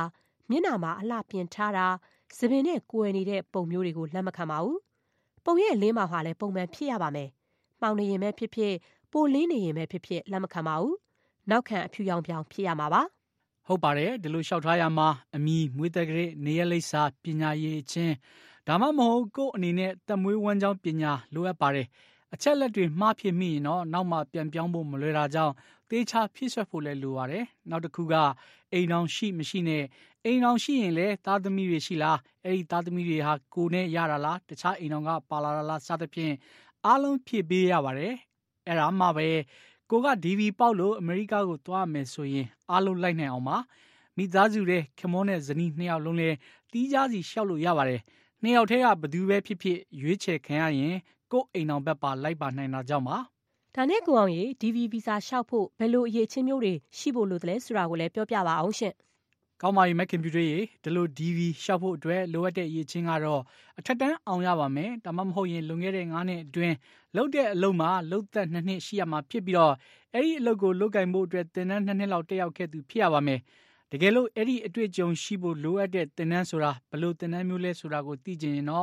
မျက်နှာမှာအလှပြင်ထားတာသပင်နဲ့ကိုယ်နေတဲ့ပုံမျိုးတွေကိုလက်မခံပါဘူးပုံရဲ့လင်းမှာလည်းပုံမှန်ဖြစ်ရပါမယ်မှောင်နေရင်ပဲဖြစ်ဖြစ်ပိုလင်းနေရင်ပဲဖြစ်ဖြစ်လက်မခံပါဘူးနောက်ခံအဖြူရောင်ပြောင်ဖြစ်ရမှာပါဟုတ်ပါတယ်ဒီလိုလျှောက်ထားရမှာအမီမွေးတက်ကလေးနေရလိပ်စာပညာရေးချင်းဒါမှမဟုတ်ကို့အနေနဲ့တက်မွေးဝမ်းကြောင်းပညာလိုအပ်ပါတယ်အချက်လက်တွေမှားဖြစ်မိရင်တော့နောက်မှပြန်ပြောင်းဖို့မလွယ်တာကြောင့်တေးချဖြည့်ဆွတ်ဖို့လည်းလိုပါတယ်နောက်တစ်ခုကအိမ်တော်ရှိမရှိနဲ့အိမ်တော်ရှိရင်လည်းသားသမီးတွေရှိလားအဲ့ဒီသားသမီးတွေဟာကိုယ်နဲ့ရတာလားတခြားအိမ်တော်ကပါလာလားစသဖြင့်အားလုံးဖြည့်ပေးရပါတယ်အဲ့ဒါမှပဲကိုက DV ပေါက်လို့အမေရိကကိုသွားမယ်ဆိုရင်အားလုံးလိုက်နိုင်အောင်ပါမိသားစုတွေခင်မောနဲ့ဇနီး2ယောက်လုံးလည်းတီးကြစီရှောက်လို့ရပါတယ်2ယောက်ထဲကဘသူပဲဖြစ်ဖြစ်ရွေးချယ်ခံရရင်ကို့အိမ်တော်ဘက်ပါလိုက်ပါနိုင်တာကြောင့်ပါဒါနဲ့ကိုအောင်ရေ DV ဗီဇာလျှောက်ဖို့ဘယ်လိုအရေးချင်းမျိုးတွေရှိဖို့လိုတယ်လဲဆိုတာကိုလည်းပြောပြပါအောင်ရှင်ကောင်းပါပြီမက်ကွန်ပျူတာရေဒီလို DV လျှောက်ဖို့အတွက်လိုအပ်တဲ့အရေးချင်းကတော့အထက်တန်းအောင်ရပါမယ်ဒါမှမဟုတ်ရင်လွန်ခဲ့တဲ့9နှစ်အတွင်းလုပ်တဲ့အလုပ်မှာလုပ်သက်2နှစ်ရှိရမှာဖြစ်ပြီးတော့အဲ့ဒီအလုပ်ကိုလုပ်ကင်ဖို့အတွက်သင်တန်း2နှစ်လောက်တက်ရောက်ခဲ့သူဖြစ်ရပါမယ်တကယ်လို့အဲ့ဒီအတွေ့အကြုံရှိဖို့လိုအပ်တဲ့သင်တန်းဆိုတာဘယ်လိုသင်တန်းမျိုးလဲဆိုတာကိုသိချင်ရင်တော့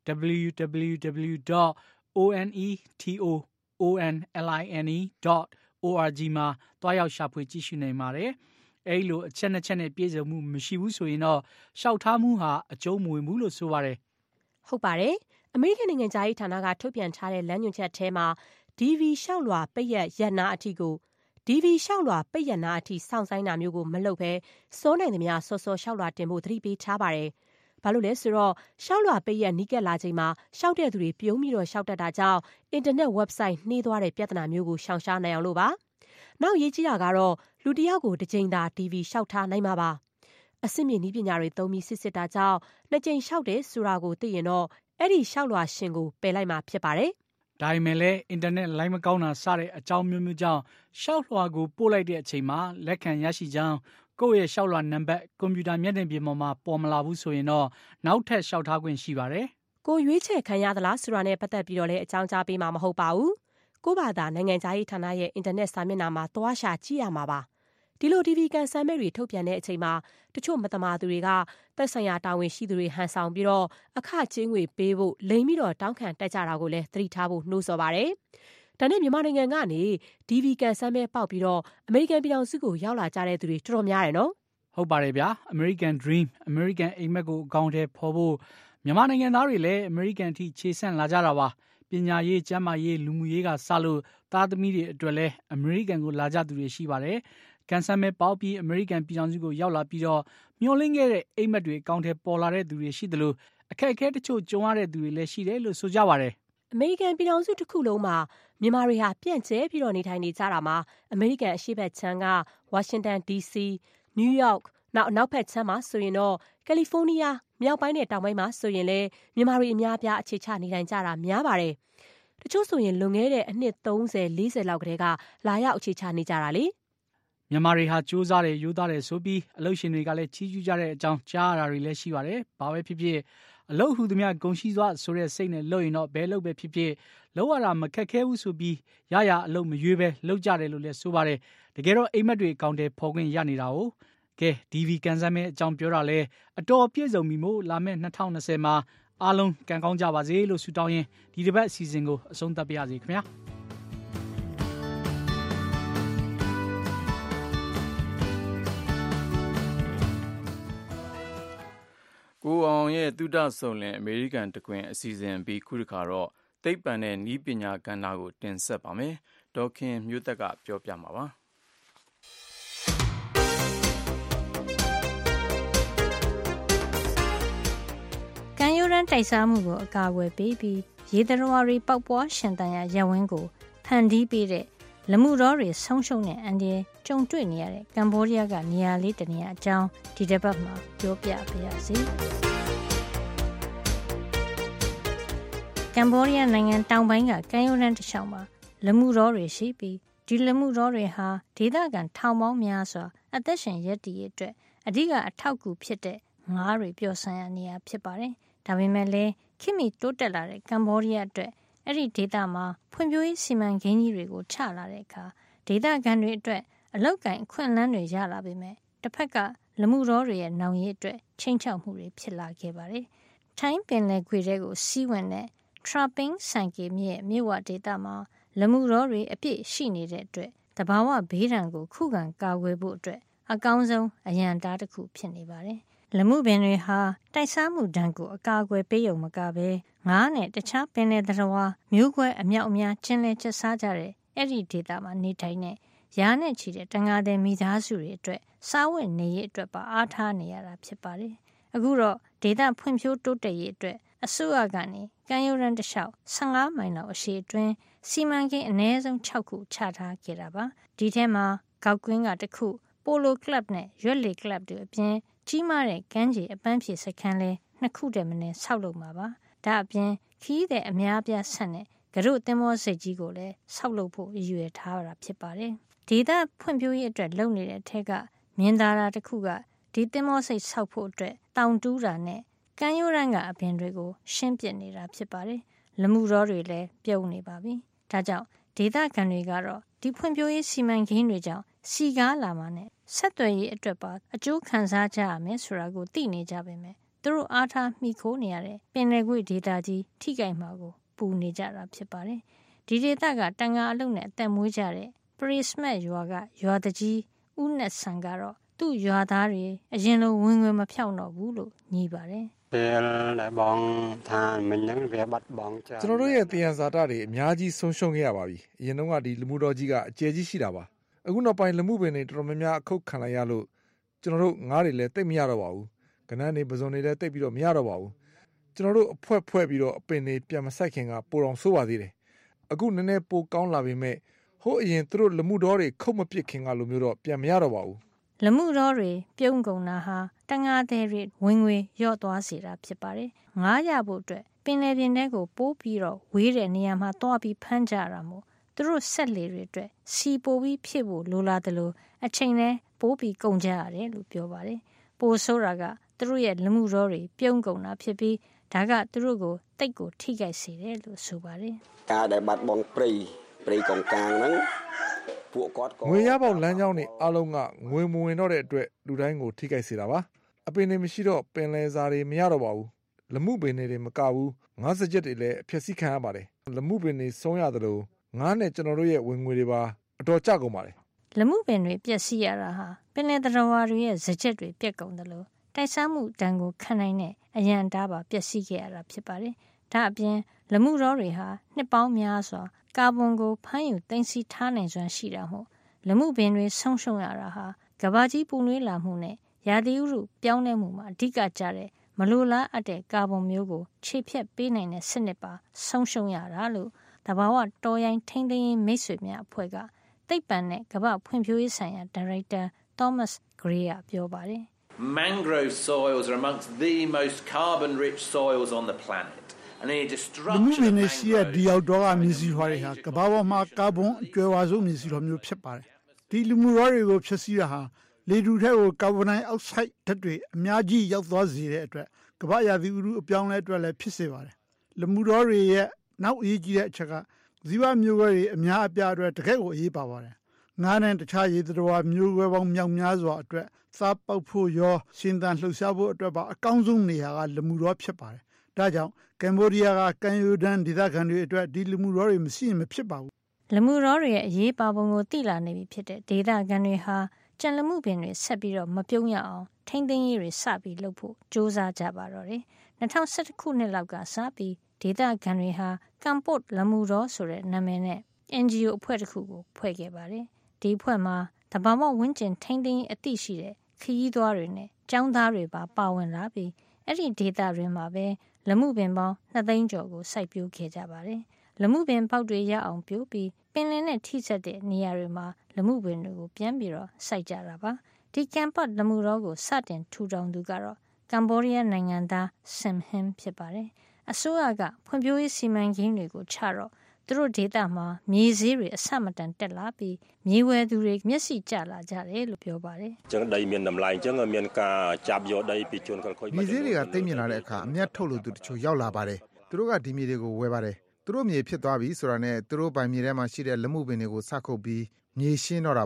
www.onetoonline.org မှာတွားရောက်ရှာဖွေကြည့်ရှုနိုင်ပါတယ်အဲ့လိုအချက်နဲ့ချက်နဲ့ပြည့်စုံမှုမရှိဘူးဆိုရင်တော့ရှောက်ထားမှုဟာအကျုံးမဝင်ဘူးလို့ဆိုပါတယ်ဟုတ်ပါတယ်အမေရိကန်နိုင်ငံသားရေးဌာနကထုတ်ပြန်ထားတဲ့လမ်းညွှန်ချက်ထဲမှာ DV လျှောက်လွှာပိတ်ရက်နာအထိကို DV လျှောက်လွှာပိတ်ရက်နာအထိစောင့်ဆိုင်းတာမျိုးကိုမလုပ်ဘဲစိုးနိုင်သမျှစောစောလျှောက်လွှာတင်ဖို့သတိပေးထားပါတယ်ဘာလို့လဲဆိုတော့လျှောက်လွှာပိတ်ရက်နီးကပ်လာချိန်မှာလျှောက်တဲ့သူတွေပြုံးပြီးတော့လျှောက်တတ်တာကြောင့်အင်တာနက် website နှေးသွားတဲ့ပြဿနာမျိုးကိုရှောင်ရှားနိုင်အောင်လို့ပါနောက်ရေးကြီးတာကတော့လူတစ်ယောက်ကိုတစ်ကြိမ်သာ DV လျှောက်ထားနိုင်မှာပါအဆင့်မြင့်နည်းပညာတွေသုံးပြီးစစ်တာကြောင့်နှစ်ကြိမ်လျှောက်တယ်ဆိုတာကိုသိရင်တော့အဲ့ဒီလျှောက်လွှာရှင်ကိုပယ်လိုက်မှာဖြစ်ပါတယ်ဒါပေမဲ့လည်းအင်တာနက်လိုင်းမကောင်းတာစတဲ့အကြောင်းမျိုးမျိုးကြောင့်လျှောက်လွှာကိုပို့လိုက်တဲ့အချိန်မှာလက်ခံရရှိကြောင်းကိုယ့်ရဲ့လျှောက်လွှာနံပါတ်ကွန်ပျူတာမျက်နှာပြင်ပေါ်မှာပေါ်မလာဘူးဆိုရင်တော့နောက်ထပ်လျှောက်ထားခွင့်ရှိပါတယ်ကိုရွေးချယ်ခံရသလားဆိုတာနဲ့ပတ်သက်ပြီးတော့လည်းအကြောင်းကြားပေးမှာမဟုတ်ပါဘူးကိုဘာသာနိုင်ငံခြားရေးဌာနရဲ့အင်တာနက်စာမျက်နှာမှာသွားရှာကြည့်ရမှာပါဒီလို DV ကန်ဆယ်မဲတွေထုတ်ပြန်တဲ့အချိန်မှာတချို့မတမာသူတွေကသက်ဆိုင်ရာတာဝန်ရှိသူတွေဟန်ဆောင်ပြီးတော့အခကျင်းငွေပေးဖို့လိမ်ပြီးတော့တောင်းခံတက်ကြတာကိုလည်းသတိထားဖို့နှိုးဆော်ပါတယ်ဒါနဲ့မြန်မာနိုင်ငံကနေ DV ကန်ဆယ်မဲပေါက်ပြီးတော့အမေရိကန်ပြည်ထောင်စုကိုရောက်လာကြတဲ့သူတွေတော်တော်များတယ်နော်ဟုတ်ပါတယ်ဗျာ American Dream American အိမ်မက်ကိုအကောင့်ထဲပေါ်ဖို့မြန်မာနိုင်ငံသားတွေလည်း American အထိခြေဆန့်လာကြတာပါပညာရေးကျန်းမာရေးလူမှုရေးကစလို့သားသမီးတွေအတွက်လည်း American ကိုလာကြသူတွေရှိပါတယ်ကန်ဆယ်မဲပေါက်ပြီး American ပြည်ထောင်စုကိုရောက်လာပြီးတော့မျှော်လင့်ခဲ့တဲ့အိမ်မက်တွေအကောင့်ထဲပေါ်လာတဲ့သူတွေရှိတယ်လို့အခက်အခဲတချို့ကြုံရတဲ့သူတွေလည်းရှိတယ်လို့ဆိုကြပါတယ်အမေရိကန်ပြည်ထောင်စုတစ်ခုလုံးမှာမြန်မာတွေဟာပြန့်ကျဲပြီးတော့နေထိုင်နေကြတာမှာအမေရိကန်အရှေ့ဘက်ခြမ်းကဝါရှင်တန် DC နယူးယောက်နောက်အနောက်ဘက်ခြမ်းမှာဆိုရင်တော့ကယ်လီဖိုးနီးယားမြောက်ပိုင်းနဲ့တောင်ပိုင်းမှာဆိုရင်လည်းမြန်မာတွေအများအပြားအခြေချနေထိုင်ကြတာများပါတယ်တချို့ဆိုရင်လွန်ခဲ့တဲ့အနှစ်30 40လောက်ကတည်းကလာရောက်အခြေချနေကြတာလေမြန်မာတွေဟာစူးစမ်းတယ်ရိုးသားတယ်ဆိုပြီးအလုပ်ရှင်တွေကလည်းချီးကျူးကြတဲ့အကြောင်းကြားရတာတွေလည်းရှိပါတယ်။ဘာပဲဖြစ်ဖြစ်အလုပ်ဟူသမျှဂုဏ်ရှိစွာဆိုတဲ့စိတ်နဲ့လုပ်ရင်တော့ဘယ်လုပ်ပဲဖြစ်ဖြစ်လုပ်ရတာမခက်ခဲဘူးဆိုပြီးရရအလုပ်မရွေးပဲလုပ်ကြတယ်လို့လည်းဆိုပါတယ်။တကယ်တော့အိမ်မက်တွေအကောင့်ထဲပေါ်ခွင့်ရနေတာ哦။ကဲ DV ကန်ဆယ်မဲအကြောင်းပြောတာလဲအတော်ပြည့်စုံပြီမို့လာမယ့်2020မှာအားလုံးကံကောင်းကြပါစေလို့ဆုတောင်းရင်ဒီတစ်ပတ်အစီအစဉ်ကိုအဆုံးသတ်ပါရစေခင်ဗျာ။ကိုအောင်ရဲ့သုတဆုံလင်အမေရိကန်တကွင်အစီအစဉ်ပြီးခုတစ်ခါတော့သိပ္ပံနဲ့နည်းပညာကဏ္ဍကိုတင်ဆက်ပါမယ်။ဒေါခင်မျိုးသက်ကပြောပြမှာပါ။ကံရိုးတန်းတိုက်စားမှုကိုအကာအကွယ်ပေးပြီးရေသတ္တဝါတွေပေါက်ပွားရှင်သန်ရာရပ်ဝန်းကိုဖန်တီးပေးတဲ့လမှုတော်တွေဆုံးရှုံးတဲ့အန္တရာယ်ကြုံတွေ့နေရတဲ့ကမ္ဘောဒီးယားကနေရာလေးတနေရာအကြောင်းဒီတစ်ပတ်မှာပြောပြပါရစေ။ကမ္ဘောဒီးယားနိုင်ငံတောင်ပိုင်းကကမ်းရိုးတန်းတစ်လျှောက်မှာလမှုတော်တွေရှိပြီးဒီလမှုတော်တွေဟာဒေသခံထောင်ပေါင်းများစွာအသက်ရှင်ရပ်တည်ရေးအတွက်အဓိကအထောက်အကူဖြစ်တဲ့ငါးတွေပျော်ဆန်းရနေရဖြစ်ပါတယ်။ဒါပေမဲ့လည်းခေတ်မီတိုးတက်လာတဲ့ကမ္ဘောဒီးယားအတွက်အဲ့ဒီဒေသမှာဖွံ့ဖြိုးရေးစီမံကိန်းကြီးတွေကိုချလာတဲ့အခါဒေသခံတွေအတွက်အလောက်ကိုင်အခွင့်အလမ်းတွေရလာပေမဲ့တစ်ဖက်ကလမှုတော်တွေရဲ့နောင်ရည်အတွက်ချိန်ချောက်မှုတွေဖြစ်လာခဲ့ပါတယ်။ထိုင်းပင်လယ်ကွေထဲကိုစီးဝင်တဲ့ Trapping ဆိုင်ကမြစ်မြစ်ဝဒေသမှာလမှုတော်တွေအပြည့်ရှိနေတဲ့အတွက်တဘာဝဘေးဒဏ်ကိုခုခံကာကွယ်ဖို့အတွက်အကောင်းဆုံးအရန်တားတစ်ခုဖြစ်နေပါတယ်။လမှုပင်တွေဟာတိုက်စားမှုဒဏ်ကိုအကာအကွယ်ပေးုံမကဘဲငါးနဲ့တခြားပင်လယ်သတ္တဝါမျိုးကွဲအမြောက်အများကျင်းလည်ကျဆားကြတဲ့အဲ့ဒီဒေသမှာနေထိုင်တဲ့ရာနဲ့ချီတဲ့တန်ငါတဲ့မိသားစုတွေအတွက်စားဝတ်နေရေးအတွက်ပါအားထားနေရတာဖြစ်ပါတယ်။အခုတော့ဒေသဖွံ့ဖြိုးတိုးတက်ရေးအတွက်အစိုးရကနေကမ်းရိုးတန်းတစ်လျှောက်15မိုင်လောက်အရှည်အတွင်းစီမံကိန်းအနည်းဆုံး6ခုချထားခဲ့တာပါ။ဒီထဲမှာဂေါက်ကွင်းကတစ်ခုပိုလိုကလပ်နဲ့ရွက်လီကလပ်တွေအပြင်ကြီးမားတဲ့ကမ်းခြေအပန်းဖြေစခန်းလဲ2ခုတည်းမင်းဆောက်လုပ်မှာပါ။ဒါအပြင်ခီးတဲ့အများအပြားဆက်နဲ့ကရုသင်္ဘောစိတ်ကြီးကိုလည်းဆောက်လုပ်ဖို့ရည်ရွယ်ထားတာဖြစ်ပါတယ်။ဒေသဖွံ့ဖြိုးရေးအတွက်လုပ်နေတဲ့ထက်ကမြင်သာတာတစ်ခုကဒီသင်္ဘောစိတ်ဆောက်ဖို့အတွက်တောင်တူးတာနဲ့ကမ်းရိုးတန်းကအပင်တွေကိုရှင်းပစ်နေတာဖြစ်ပါတယ်။လမှုတော်တွေလည်းပြုံးနေပါပြီ။ဒါကြောင့်ဒေသခံတွေကတော့ဒီဖွံ့ဖြိုးရေးစီမံကိန်းတွေကြောင့်စီကားလာမှနဲ့ဆက်သွယ်ရေးအတွက်ပါအကျိုးခံစားကြရမယ်ဆိုတာကိုသိနေကြပေမဲ့သူတို့အားထားမိခိုးနေရတဲ့ပင်လယ်ကွေ့ဒေသကြီးထိခိုက်မှာကိုပူနေကြတာဖြစ်ပါတယ်။ဒီဒေသကတန်ငါအလုပ်နဲ့အသက်မွေးကြတဲ့ပရိစမတ်ရွာကရွာတကြီးဦးနဲ့ဆန်ကတော့သူ့ရွာသားတွေအရင်လိုဝင်ငွေမဖြောက်တော့ဘူးလို့ညည်းပါတယ်။ကျွန်တော်တို့ရဲ့တယံဇာတတွေအများကြီးဆုံးရှုံးခဲ့ရပါပြီ။အရင်တုန်းကဒီလူမှုတော်ကြီးကအကျယ်ကြီးရှိတာပါ။အခုနောက်ပိုင်းလူမှုပင်တွေတော်တော်များများအခုတ်ခံလိုက်ရလို့ကျွန်တော်တို့ငားတွေလည်းတိတ်မရတော့ပါဘူး။ကနန်းတွေပဇွန်တွေလည်းတိတ်ပြီးတော့မရတော့ပါဘူး။ကျွန်တော်တို့အဖွဲ့ပြီးတော့အပင်တွေပြန်မဆိုင်ခင်ကပိုတော်ဆိုးပါသေးတယ်။အခုနည်းနည်းပိုကောင်းလာပေမဲ့ဟိုအရင်သူတို့လူမှုတော်တွေခုတ်မပစ်ခင်ကလိုမျိုးတော့ပြန်မရတော့ပါဘူးလမှုတော်တွေပြုံးကုန်တာဟာတငါသည်တွေဝင်ငွေရော့သွားစေတာဖြစ်ပါတယ်။ငားရဖို့အတွက်ပင်လယ်ပြင်ထဲကိုပိုးပြီးတော့ဝေးတဲ့နေရာမှာသွားပြီးဖမ်းကြတာမို့သူတို့ဆက်လေတွေအတွက်စီပိုပြီးဖြစ်ဖို့လိုလားတယ်လို့အချိန်နဲ့ပိုးပြီးကုန်ကြရတယ်လို့ပြောပါတယ်။ပိုဆိုးတာကသူတို့ရဲ့လမှုတော်တွေပြုံးကုန်တာဖြစ်ပြီးဒါကသူတို့ကိုတိတ်ကိုထိခိုက်စေတယ်လို့ဆိုပါတယ်။ကားတဲ့ဘတ်ဘောင်ပရိကောင်ကန်းហ្នឹងငွေရပေါက်လမ်းကြောင်းတွေအလုံးကငွေမဝင်တော့တဲ့အတွက်လူတိုင်းကိုထိခိုက်စေတာပါအပင်တွေမရှိတော့ပင်လယ်စာတွေမရတော့ပါဘူးလမှုပင်တွေမကဘူးငါးစကြက်တွေလည်းအဖြစ်စီးခံရပါတယ်လမှုပင်တွေဆုံးရသလိုငါးနဲ့ကျွန်တော်တို့ရဲ့ဝင်ငွေတွေပါအတော်ကျကုန်ပါတယ်လမှုပင်တွေပျက်စီးရတာဟာပင်လယ်သတ္တဝါတွေရဲ့စကြက်တွေပြက်ကုန်တယ်လို့တိုက်စားမှုတန်ကိုခံနိုင်တဲ့အရန်တားပါပျက်စီးခဲ့ရတာဖြစ်ပါတယ်ဒါအပြင်လမှုတော်တွေဟာနှစ်ပေါင်းများစွာကာဗွန်ကိုဖမ်းယူသိမ်းဆည်းထားနိုင်စွမ်းရှိတာမို့လမှုပင်တွေဆုံးရှုံးရတာဟာကမ္ဘာကြီးပူနွေးလာမှုနဲ့ရာသီဥတုပြောင်းလဲမှုမှာအဓိကကျတဲ့မလိုလားအပ်တဲ့ကာဗွန်မျိုးကိုခြေဖြတ်ပေးနိုင်တဲ့စနစ်ပါဆုံးရှုံးရတာလို့တဘာဝတော်ရိုင်းထိန်းသိမ်းရေးမိတ်ဆွေများအဖွဲ့ကသိပ္ပံနဲ့ကမ္ဘာဖွံ့ဖြိုးရေးဆိုင်ရာဒါရိုက်တာ Thomas Gray ကပြောပါတယ် Mangrove soils are amongst the most carbon rich soils on the planet လူမှုပင်တွေရှိတဲ့ဒီရောက်တော့ကမြစီဟွာတွေဟာကမ္ဘာပေါ်မှာကာဗွန်အကျွဲဝါဆုံးမြစီတော်မျိုးဖြစ်ပါတယ်ဒီလူမှုရောတွေကိုဖျက်ဆီးတာဟာလေထုထဲကိုကာဗွန်ဒိုင်အောက်ဆိုက်ဓာတ်တွေအများကြီးရောက်သွားစေတဲ့အတွက်ကမ္ဘာရာသီဥတုအပြောင်းလဲအတွက်လည်းဖြစ်စေပါတယ်လူမှုရောတွေရဲ့နောက်အရေးကြီးတဲ့အချက်ကဇီဝမျိုးကွဲတွေအများအပြားအတွက်တကယ့်ကိုအရေးပါပါတယ်ငါးနဲ့တခြားရေသတ္တဝါမျိုးကွဲပေါင်းမြောက်များစွာအတွက်စားပေါက်ဖို့ရောရှင်သန်လှုပ်ရှားဖို့အတွက်ပါအကောင်းဆုံးနေရာကလူမှုရောဖြစ်ပါတယ်ဒါကြောင့်ကမ်ဘောဒီးယားကကန်ယူဒန်ဒေသခံတွေအတွက်ဒီလူမှုရောတွေမရှိရင်မဖြစ်ပါဘူးလူမှုရောတွေရဲ့အရေးပါပုံကိုသိလာနေပြီဖြစ်တဲ့ဒေသခံတွေဟာကြံလမှုပင်တွေဆက်ပြီးတော့မပြုံးရအောင်ထိမ့်သိမ်းရေးတွေစပြီးလုပ်ဖို့စ조사ကြပါတော့တယ်2011ခုနှစ်လောက်ကစပြီးဒေသခံတွေဟာကမ်ပို့လမှုရောဆိုတဲ့နာမည်နဲ့ NGO အဖွဲ့တစ်ခုကိုဖွဲ့ခဲ့ပါတယ်ဒီအဖွဲ့မှာတဘာမှဝန်းကျင်ထိမ့်သိမ်းရေးအသိရှိတဲ့ခရီးသွားတွေနဲ့ကျောင်းသားတွေပါဝင်လာပြီးအဲ့ဒီဒေသတွေမှာပဲလမှုပင်ပေါင်း2သိန်းကျော်ကိုစိုက်ပျိုးခဲ့ကြပါတယ်။လမှုပင်ပေါက်တွေရအောင်ပြိုးပြီးပင်လယ်နဲ့ထိစပ်တဲ့နေရာတွေမှာလမှုပင်တွေကိုပြန်ပြီးတော့စိုက်ကြတာပါ။ဒီကမ်ပတ်လမှုတော်ကိုစတင်ထူထောင်သူကတော့ကမ်ဘောဒီးယားနိုင်ငံသားဆမ်ဟင်ဖြစ်ပါတယ်။အစိုးရကဖွံ့ဖြိုးရေးစီမံကိန်းတွေကိုချတော့သူတို့ဒေသမှာမြေဈေးတွေအဆမတန်တက်လာပြီးမြေဝယ်သူတွေမျက်စိကျလာကြတယ်လို့ပြောပါတယ်။ကျန်ဒိုင်မြန်နမ်လိုင်းကျန်မြန်ကာဂျပ်ယောဒိုင်ပီချွန်ခလခွိမြေဈေးတွေကတိတ်မြင့်လာတဲ့အခါအမျက်ထုတ်လို့သူတချို့ရောက်လာပါတယ်။သူတို့ကဒီမြေတွေကိုဝယ်ပါတယ်။သူတို့မြေဖြစ်သွားပြီဆိုတာနဲ့သူတို့ပိုင်မြေထဲမှာရှိတဲ့လက်မှုပင်တွေကိုစခုတ်ပြီးမြေရှင်းတော့တာပါ။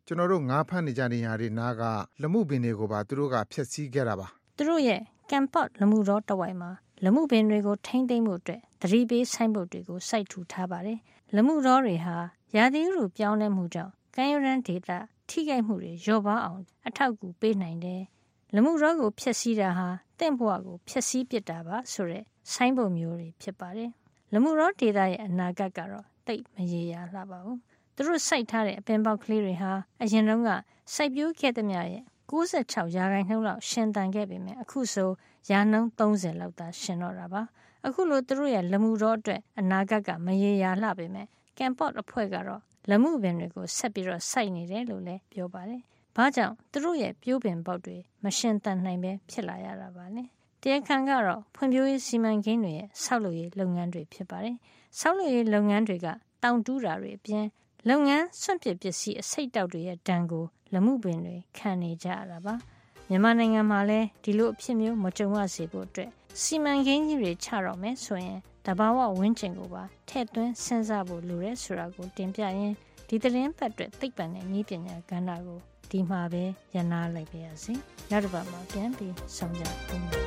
ကျွန်တော်တို့ငါးဖမ်းနေကြနေရတဲ့နားကလမှုပင်တွေကိုပါသူတို့ကဖျက်ဆီးခဲ့တာပါသူတို့ရဲ့ကမ်ပတ်လမှုတော်တဝိုင်မှာလမှုပင်တွေကိုထိမ့်သိမ်းမှုအတွက်သတိပေးဆိုင်ဘုတ်တွေကိုစိုက်ထူထားပါတယ်လမှုတော်တွေဟာရာသီဥတုပြောင်းလဲမှုကြောင့်ကမ်းရိုးတန်းဒေသထိခိုက်မှုတွေလျော့ပါအောင်အထောက်အကူပေးနိုင်တယ်လမှုတော်ကိုဖျက်ဆီးတာဟာတင့်ဘဝကိုဖျက်ဆီးပစ်တာပါဆိုတဲ့ဆိုင်းဘုတ်မျိုးတွေဖြစ်ပါတယ်လမှုတော်ဒေသရဲ့အနာဂတ်ကတော့တိတ်မရေရာလှပါဘူးသူတို့စိုက်ထားတဲ့အပင်ပေါက်ကလေးတွေဟာအရင်တုန်းကစိုက်ပျိုးခဲ့သမျှရဲ့96%လောက်ရှင်သန်ခဲ့ပေမဲ့အခုဆိုရာနှုန်း30လောက်သာရှင်တော့တာပါအခုလိုသူတို့ရဲ့လမှုတော်အတွက်အနာဂတ်ကမရေရာလှပေမဲ့ကမ်ပော့အဖွဲ့ကတော့လမှုပင်တွေကိုဆက်ပြီးတော့စိုက်နေတယ်လို့လည်းပြောပါတယ်ဘာကြောင့်သူတို့ရဲ့ပြိုးပင်ပေါက်တွေမရှင်သန်နိုင်ပဲဖြစ်လာရတာပါလဲတရားခံကတော့ဖွံ့ဖြိုးရေးစီမံကိန်းတွေရဲ့ဆောက်လုပ်ရေးလုပ်ငန်းတွေဖြစ်ပါတယ်ဆောက်လုပ်ရေးလုပ်ငန်းတွေကတောင်တူးတာတွေအပြင်လုပ်ငန်းစွန့်ပစ်ပစ္စည်းအစိတ်တောက်တွေရဲ့ဒဏ်ကိုလမှုပင်တွေခံနေကြရတာပါမြန်မာနိုင်ငံမှာလည်းဒီလိုအဖြစ်မျိုးမကြုံရစေဖို့အတွက်စီမံကိန်းကြီးတွေချတော့မယ်ဆိုရင်တဘာဝဝန်းကျင်ကိုပါထည့်သွင်းစဉ်းစားဖို့လိုတယ်ဆိုတာကိုတင်ပြရင်းဒီသတင်းပတ်အတွက်သိပ္ပံနဲ့နည်းပညာကဏ္ဍကိုဒီမှာပဲရနာလိုက်ပါရစေနောက်တစ်ပတ်မှာပြန်ပြီးဆောင်ကြပါမယ်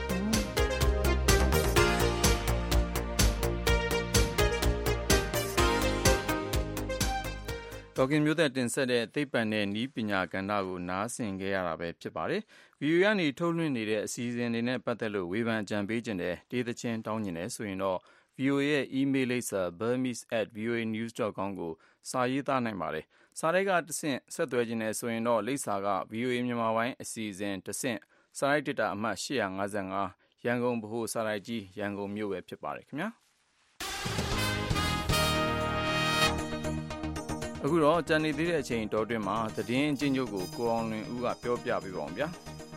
ဒေါခင်မျိုးသက်တင်ဆက်တဲ့သိပ္ပံနဲ့နည်းပညာကဏ္ဍကိုနားဆင်ခဲ့ရတာပဲဖြစ်ပါတယ်။ VOA ကနေထုတ်လွှင့်နေတဲ့အစီအစဉ်တွေနဲ့ပတ်သက်လို့ဝေဖန်အကြံပေးခြင်းတဲ့ဒေသချင်းတောင်းကျင်တယ်ဆိုရင်တော့ VOA ရဲ့ email လိပ်စာ burmese@voanews.com ကိုစာရေးသားနိုင်ပါတယ်။စာတိုက်ကတဆင့်ဆက်သွယ်ခြင်းနဲ့ဆိုရင်တော့လိပ်စာက VOA မြန်မာပိုင်းအစီအစဉ်တဆင့်စာရိုက်ဒေတာအမှတ်855ရန်ကုန်ဗဟိုစာရိုက်ကြီးရန်ကုန်မြို့ပဲဖြစ်ပါတယ်ခင်ဗျာ။အခုတော့ကြံနေသေးတဲ့အချိန်တောတွင်းမှာသတင်းအကျဉ်းချုပ်ကိုကိုအောင်လွင်ဦးကပြောပြပေးပါအောင်ဗျာ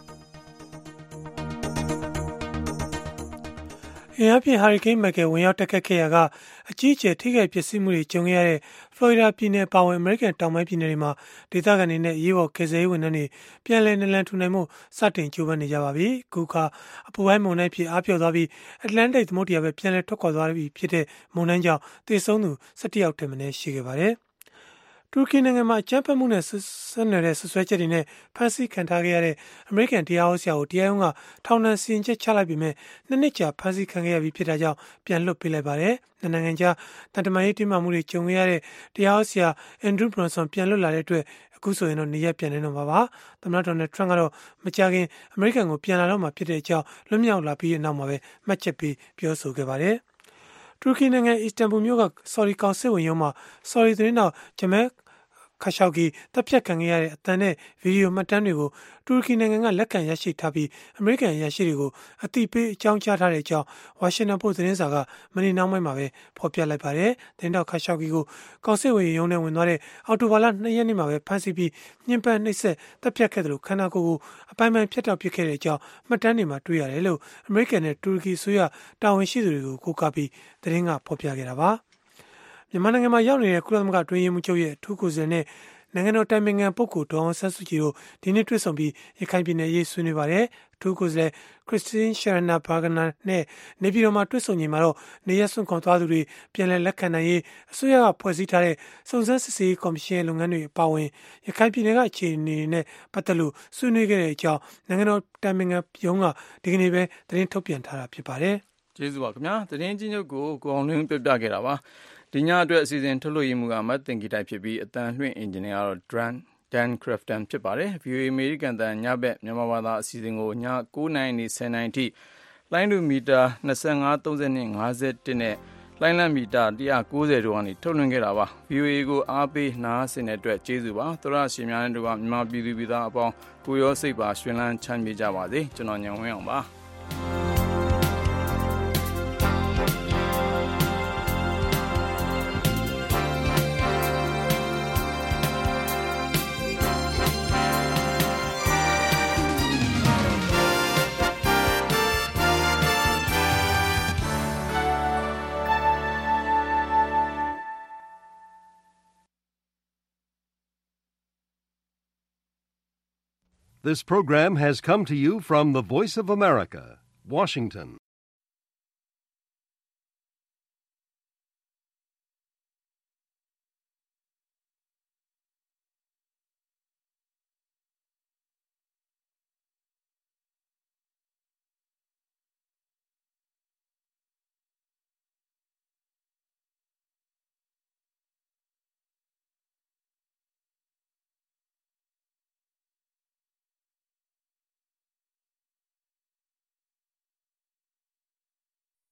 အင်အားပြင်းဟာရီကိန်းမိုက်ကယ်ဝင်ရောက်တက်ခတ်ခဲ့ရာကအကြီးအကျယ်ထိခိုက်ပျက်စီးမှုတွေကြုံခဲ့ရတဲ့ဖလော်ရီဒါပြည်နယ်ပါဝင်အမေရိကန်တောင်ပိုင်းပြည်နယ်တွေမှာဒေသခံတွေနဲ့ရေးပေါ်ကယ်ဆယ်ရေးဝန်ထမ်းတွေပြန်လည်နလန်ထူနိုင်မှုစတင်ကြိုးပမ်းနေကြပါပြီ။အခုခါအပူပိုင်းမုန်တိုင်းဖြစ်အားပြော့သွားပြီးအတ္တလန်တိတ်သမုဒ္ဒရာပဲပြန်လည်ထွက်ခွာသွားပြီဖြစ်တဲ့မုန်တိုင်းကြောင့်သေဆုံးသူ17ယောက်ထက်မနည်းရှိခဲ့ပါတယ်။တူရကီနိုင်ငံမှာအကြမ်းဖက်မှုနဲ့ဆက်နွယ်တဲ့ဆွဆွဲချက်တွေနဲ့ဖမ်းဆီးခံထားခဲ့ရတဲ့အမေရိကန်တရားဟောဆရာကိုတရားရုံးကထောင်ဒဏ်စီရင်ချက်ချလိုက်ပြီးမြဲ2နှစ်ကြာဖမ်းဆီးခံခဲ့ရပြီးဖြစ်တာကြောင့်ပြန်လွှတ်ပေးလိုက်ပါတယ်။နိုင်ငံခြားတန်တမာရေးတင်းမာမှုတွေကြုံခဲ့ရတဲ့တရားဟောဆရာအန်ဒရူးဘရွန်ဆန်ပြန်လွတ်လာတဲ့အတွက်အခုဆိုရင်တော့နေရက်ပြန်နေတော့မှာပါ။သမ္မတဒေါ်နယ်ထရန့်ကတော့မကြာခင်အမေရိကန်ကိုပြန်လာတော့မှာဖြစ်တဲ့အကြောင်းလွတ်မြောက်လာပြီးတဲ့နောက်မှာပဲမှတ်ချက်ပေးပြောဆိုခဲ့ပါတယ်။တူရကီနိုင်ငံအစ္စတန်ဘူမြို့ကဆော်ရီကောင်စစ်ဝင်ရုံးမှာဆော်ရီသတင်းတော်ဂျမဲခါရှောက်ကီတပ်ဖြတ်ခံခဲ့ရတဲ့အသံနဲ့ဗီဒီယိုမှတ်တမ်းတွေကိုတူရကီနိုင်ငံကလက်ခံရရှိထားပြီးအမေရိကန်ရရှိတွေကိုအသိပေးအကြောင်းကြားထားတဲ့အကြောင်းဝါရှင်တန်ပို့သတင်းစာကမနေ့နှောင်းပိုင်းမှာပဲဖော်ပြလိုက်ပါတယ်။သတင်းတော်ခါရှောက်ကီကိုကောင်စစ်ဝင်ရုံးနဲ့ဝင်သွားတဲ့အော်တိုဘာလ2ရက်နေ့မှာပဲဖမ်းဆီးပြီးညှဉ်းပန်းနှိပ်စက်တပ်ဖြတ်ခဲ့တယ်လို့ခန္ဓာကိုယ်ကိုအပိုင်းပိုင်းဖြတ်တောက်ပစ်ခဲ့တဲ့အကြောင်းမှတ်တမ်းတွေမှာတွေ့ရတယ်လို့အမေရိကန်နဲ့တူရကီအစိုးရတာဝန်ရှိသူတွေကိုကိုးကားပြီးသတင်းကဖော်ပြခဲ့တာပါ။မြန်မာနိုင်ငံမှာရောက်နေတဲ့ကုလသမဂ္ဂအတွင်းရေးမှူးချုပ်ရဲ့အထူးကိုယ်စားလှယ်နဲ့နိုင်ငံတော်တိုင်ပင်ခံပုဂ္ဂိုလ်ဒေါ်အောင်ဆန်းစုကြည်တို့ဒီနေ့တွေ့ဆုံပြီးရခိုင်ပြည်နယ်ရေးဆွေးနွေးပါတယ်။အထူးကိုယ်စားလှယ်ခရစ်စတင်းရှာရနာဘာဂနာနဲ့နေပြည်တော်မှာတွေ့ဆုံချိန်မှာတော့နေရစွန့်ခွန်သွားသူတွေပြန်လည်လက်ခံနိုင်ရေးအစိုးရကဖွဲ့စည်းထားတဲ့စုံစမ်းစစ်ဆေးရေးကော်မရှင်ရဲ့လုပ်ငန်းတွေအပါအဝင်ရခိုင်ပြည်နယ်ကအခြေအနေတွေနဲ့ပတ်သက်လို့ဆွေးနွေးခဲ့တဲ့အကြောင်းနိုင်ငံတော်တိုင်ပင်ခံရုံးကဒီကနေ့ပဲသတင်းထုတ်ပြန်ထားတာဖြစ်ပါတယ်။ကျေးဇူးပါခင်ဗျာ။သတင်းချင်းချုပ်ကိုကိုအောင်လင်းပြပြခဲ့တာပါ။ဒီညအတွက်အစီအစဉ်ထုတ်လွှင့်ရေးမှုကမတ်တင်ဂီတိုက်ဖြစ်ပြီးအတန်လွှင့်အင်ဂျင်နီယာကတော့ Dan Crafton ဖြစ်ပါတယ်။ VOA အမေရိကန်တန်ညဘက်မြန်မာဘာသာအစီအစဉ်ကိုည9:00နာရီ 10:00နာရီအထိလိုင်းဒူမီတာ25 32 51နဲ့လိုင်းလမီတာ190တို့ကနေထုတ်လွှင့်ခဲ့တာပါ။ VOA ကိုအားပေးနားဆင်တဲ့အတွက်ကျေးဇူးပါ။သောရရှင်များနဲ့တို့ကမြန်မာပြည်သူပြည်သားအပေါင်းကိုရောစိတ်ပါရှင်လန်းချမ်းမြေ့ကြပါစေ။ကျွန်တော်ညံဝင်းအောင်ပါ။ This program has come to you from the Voice of America, Washington.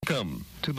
Welcome to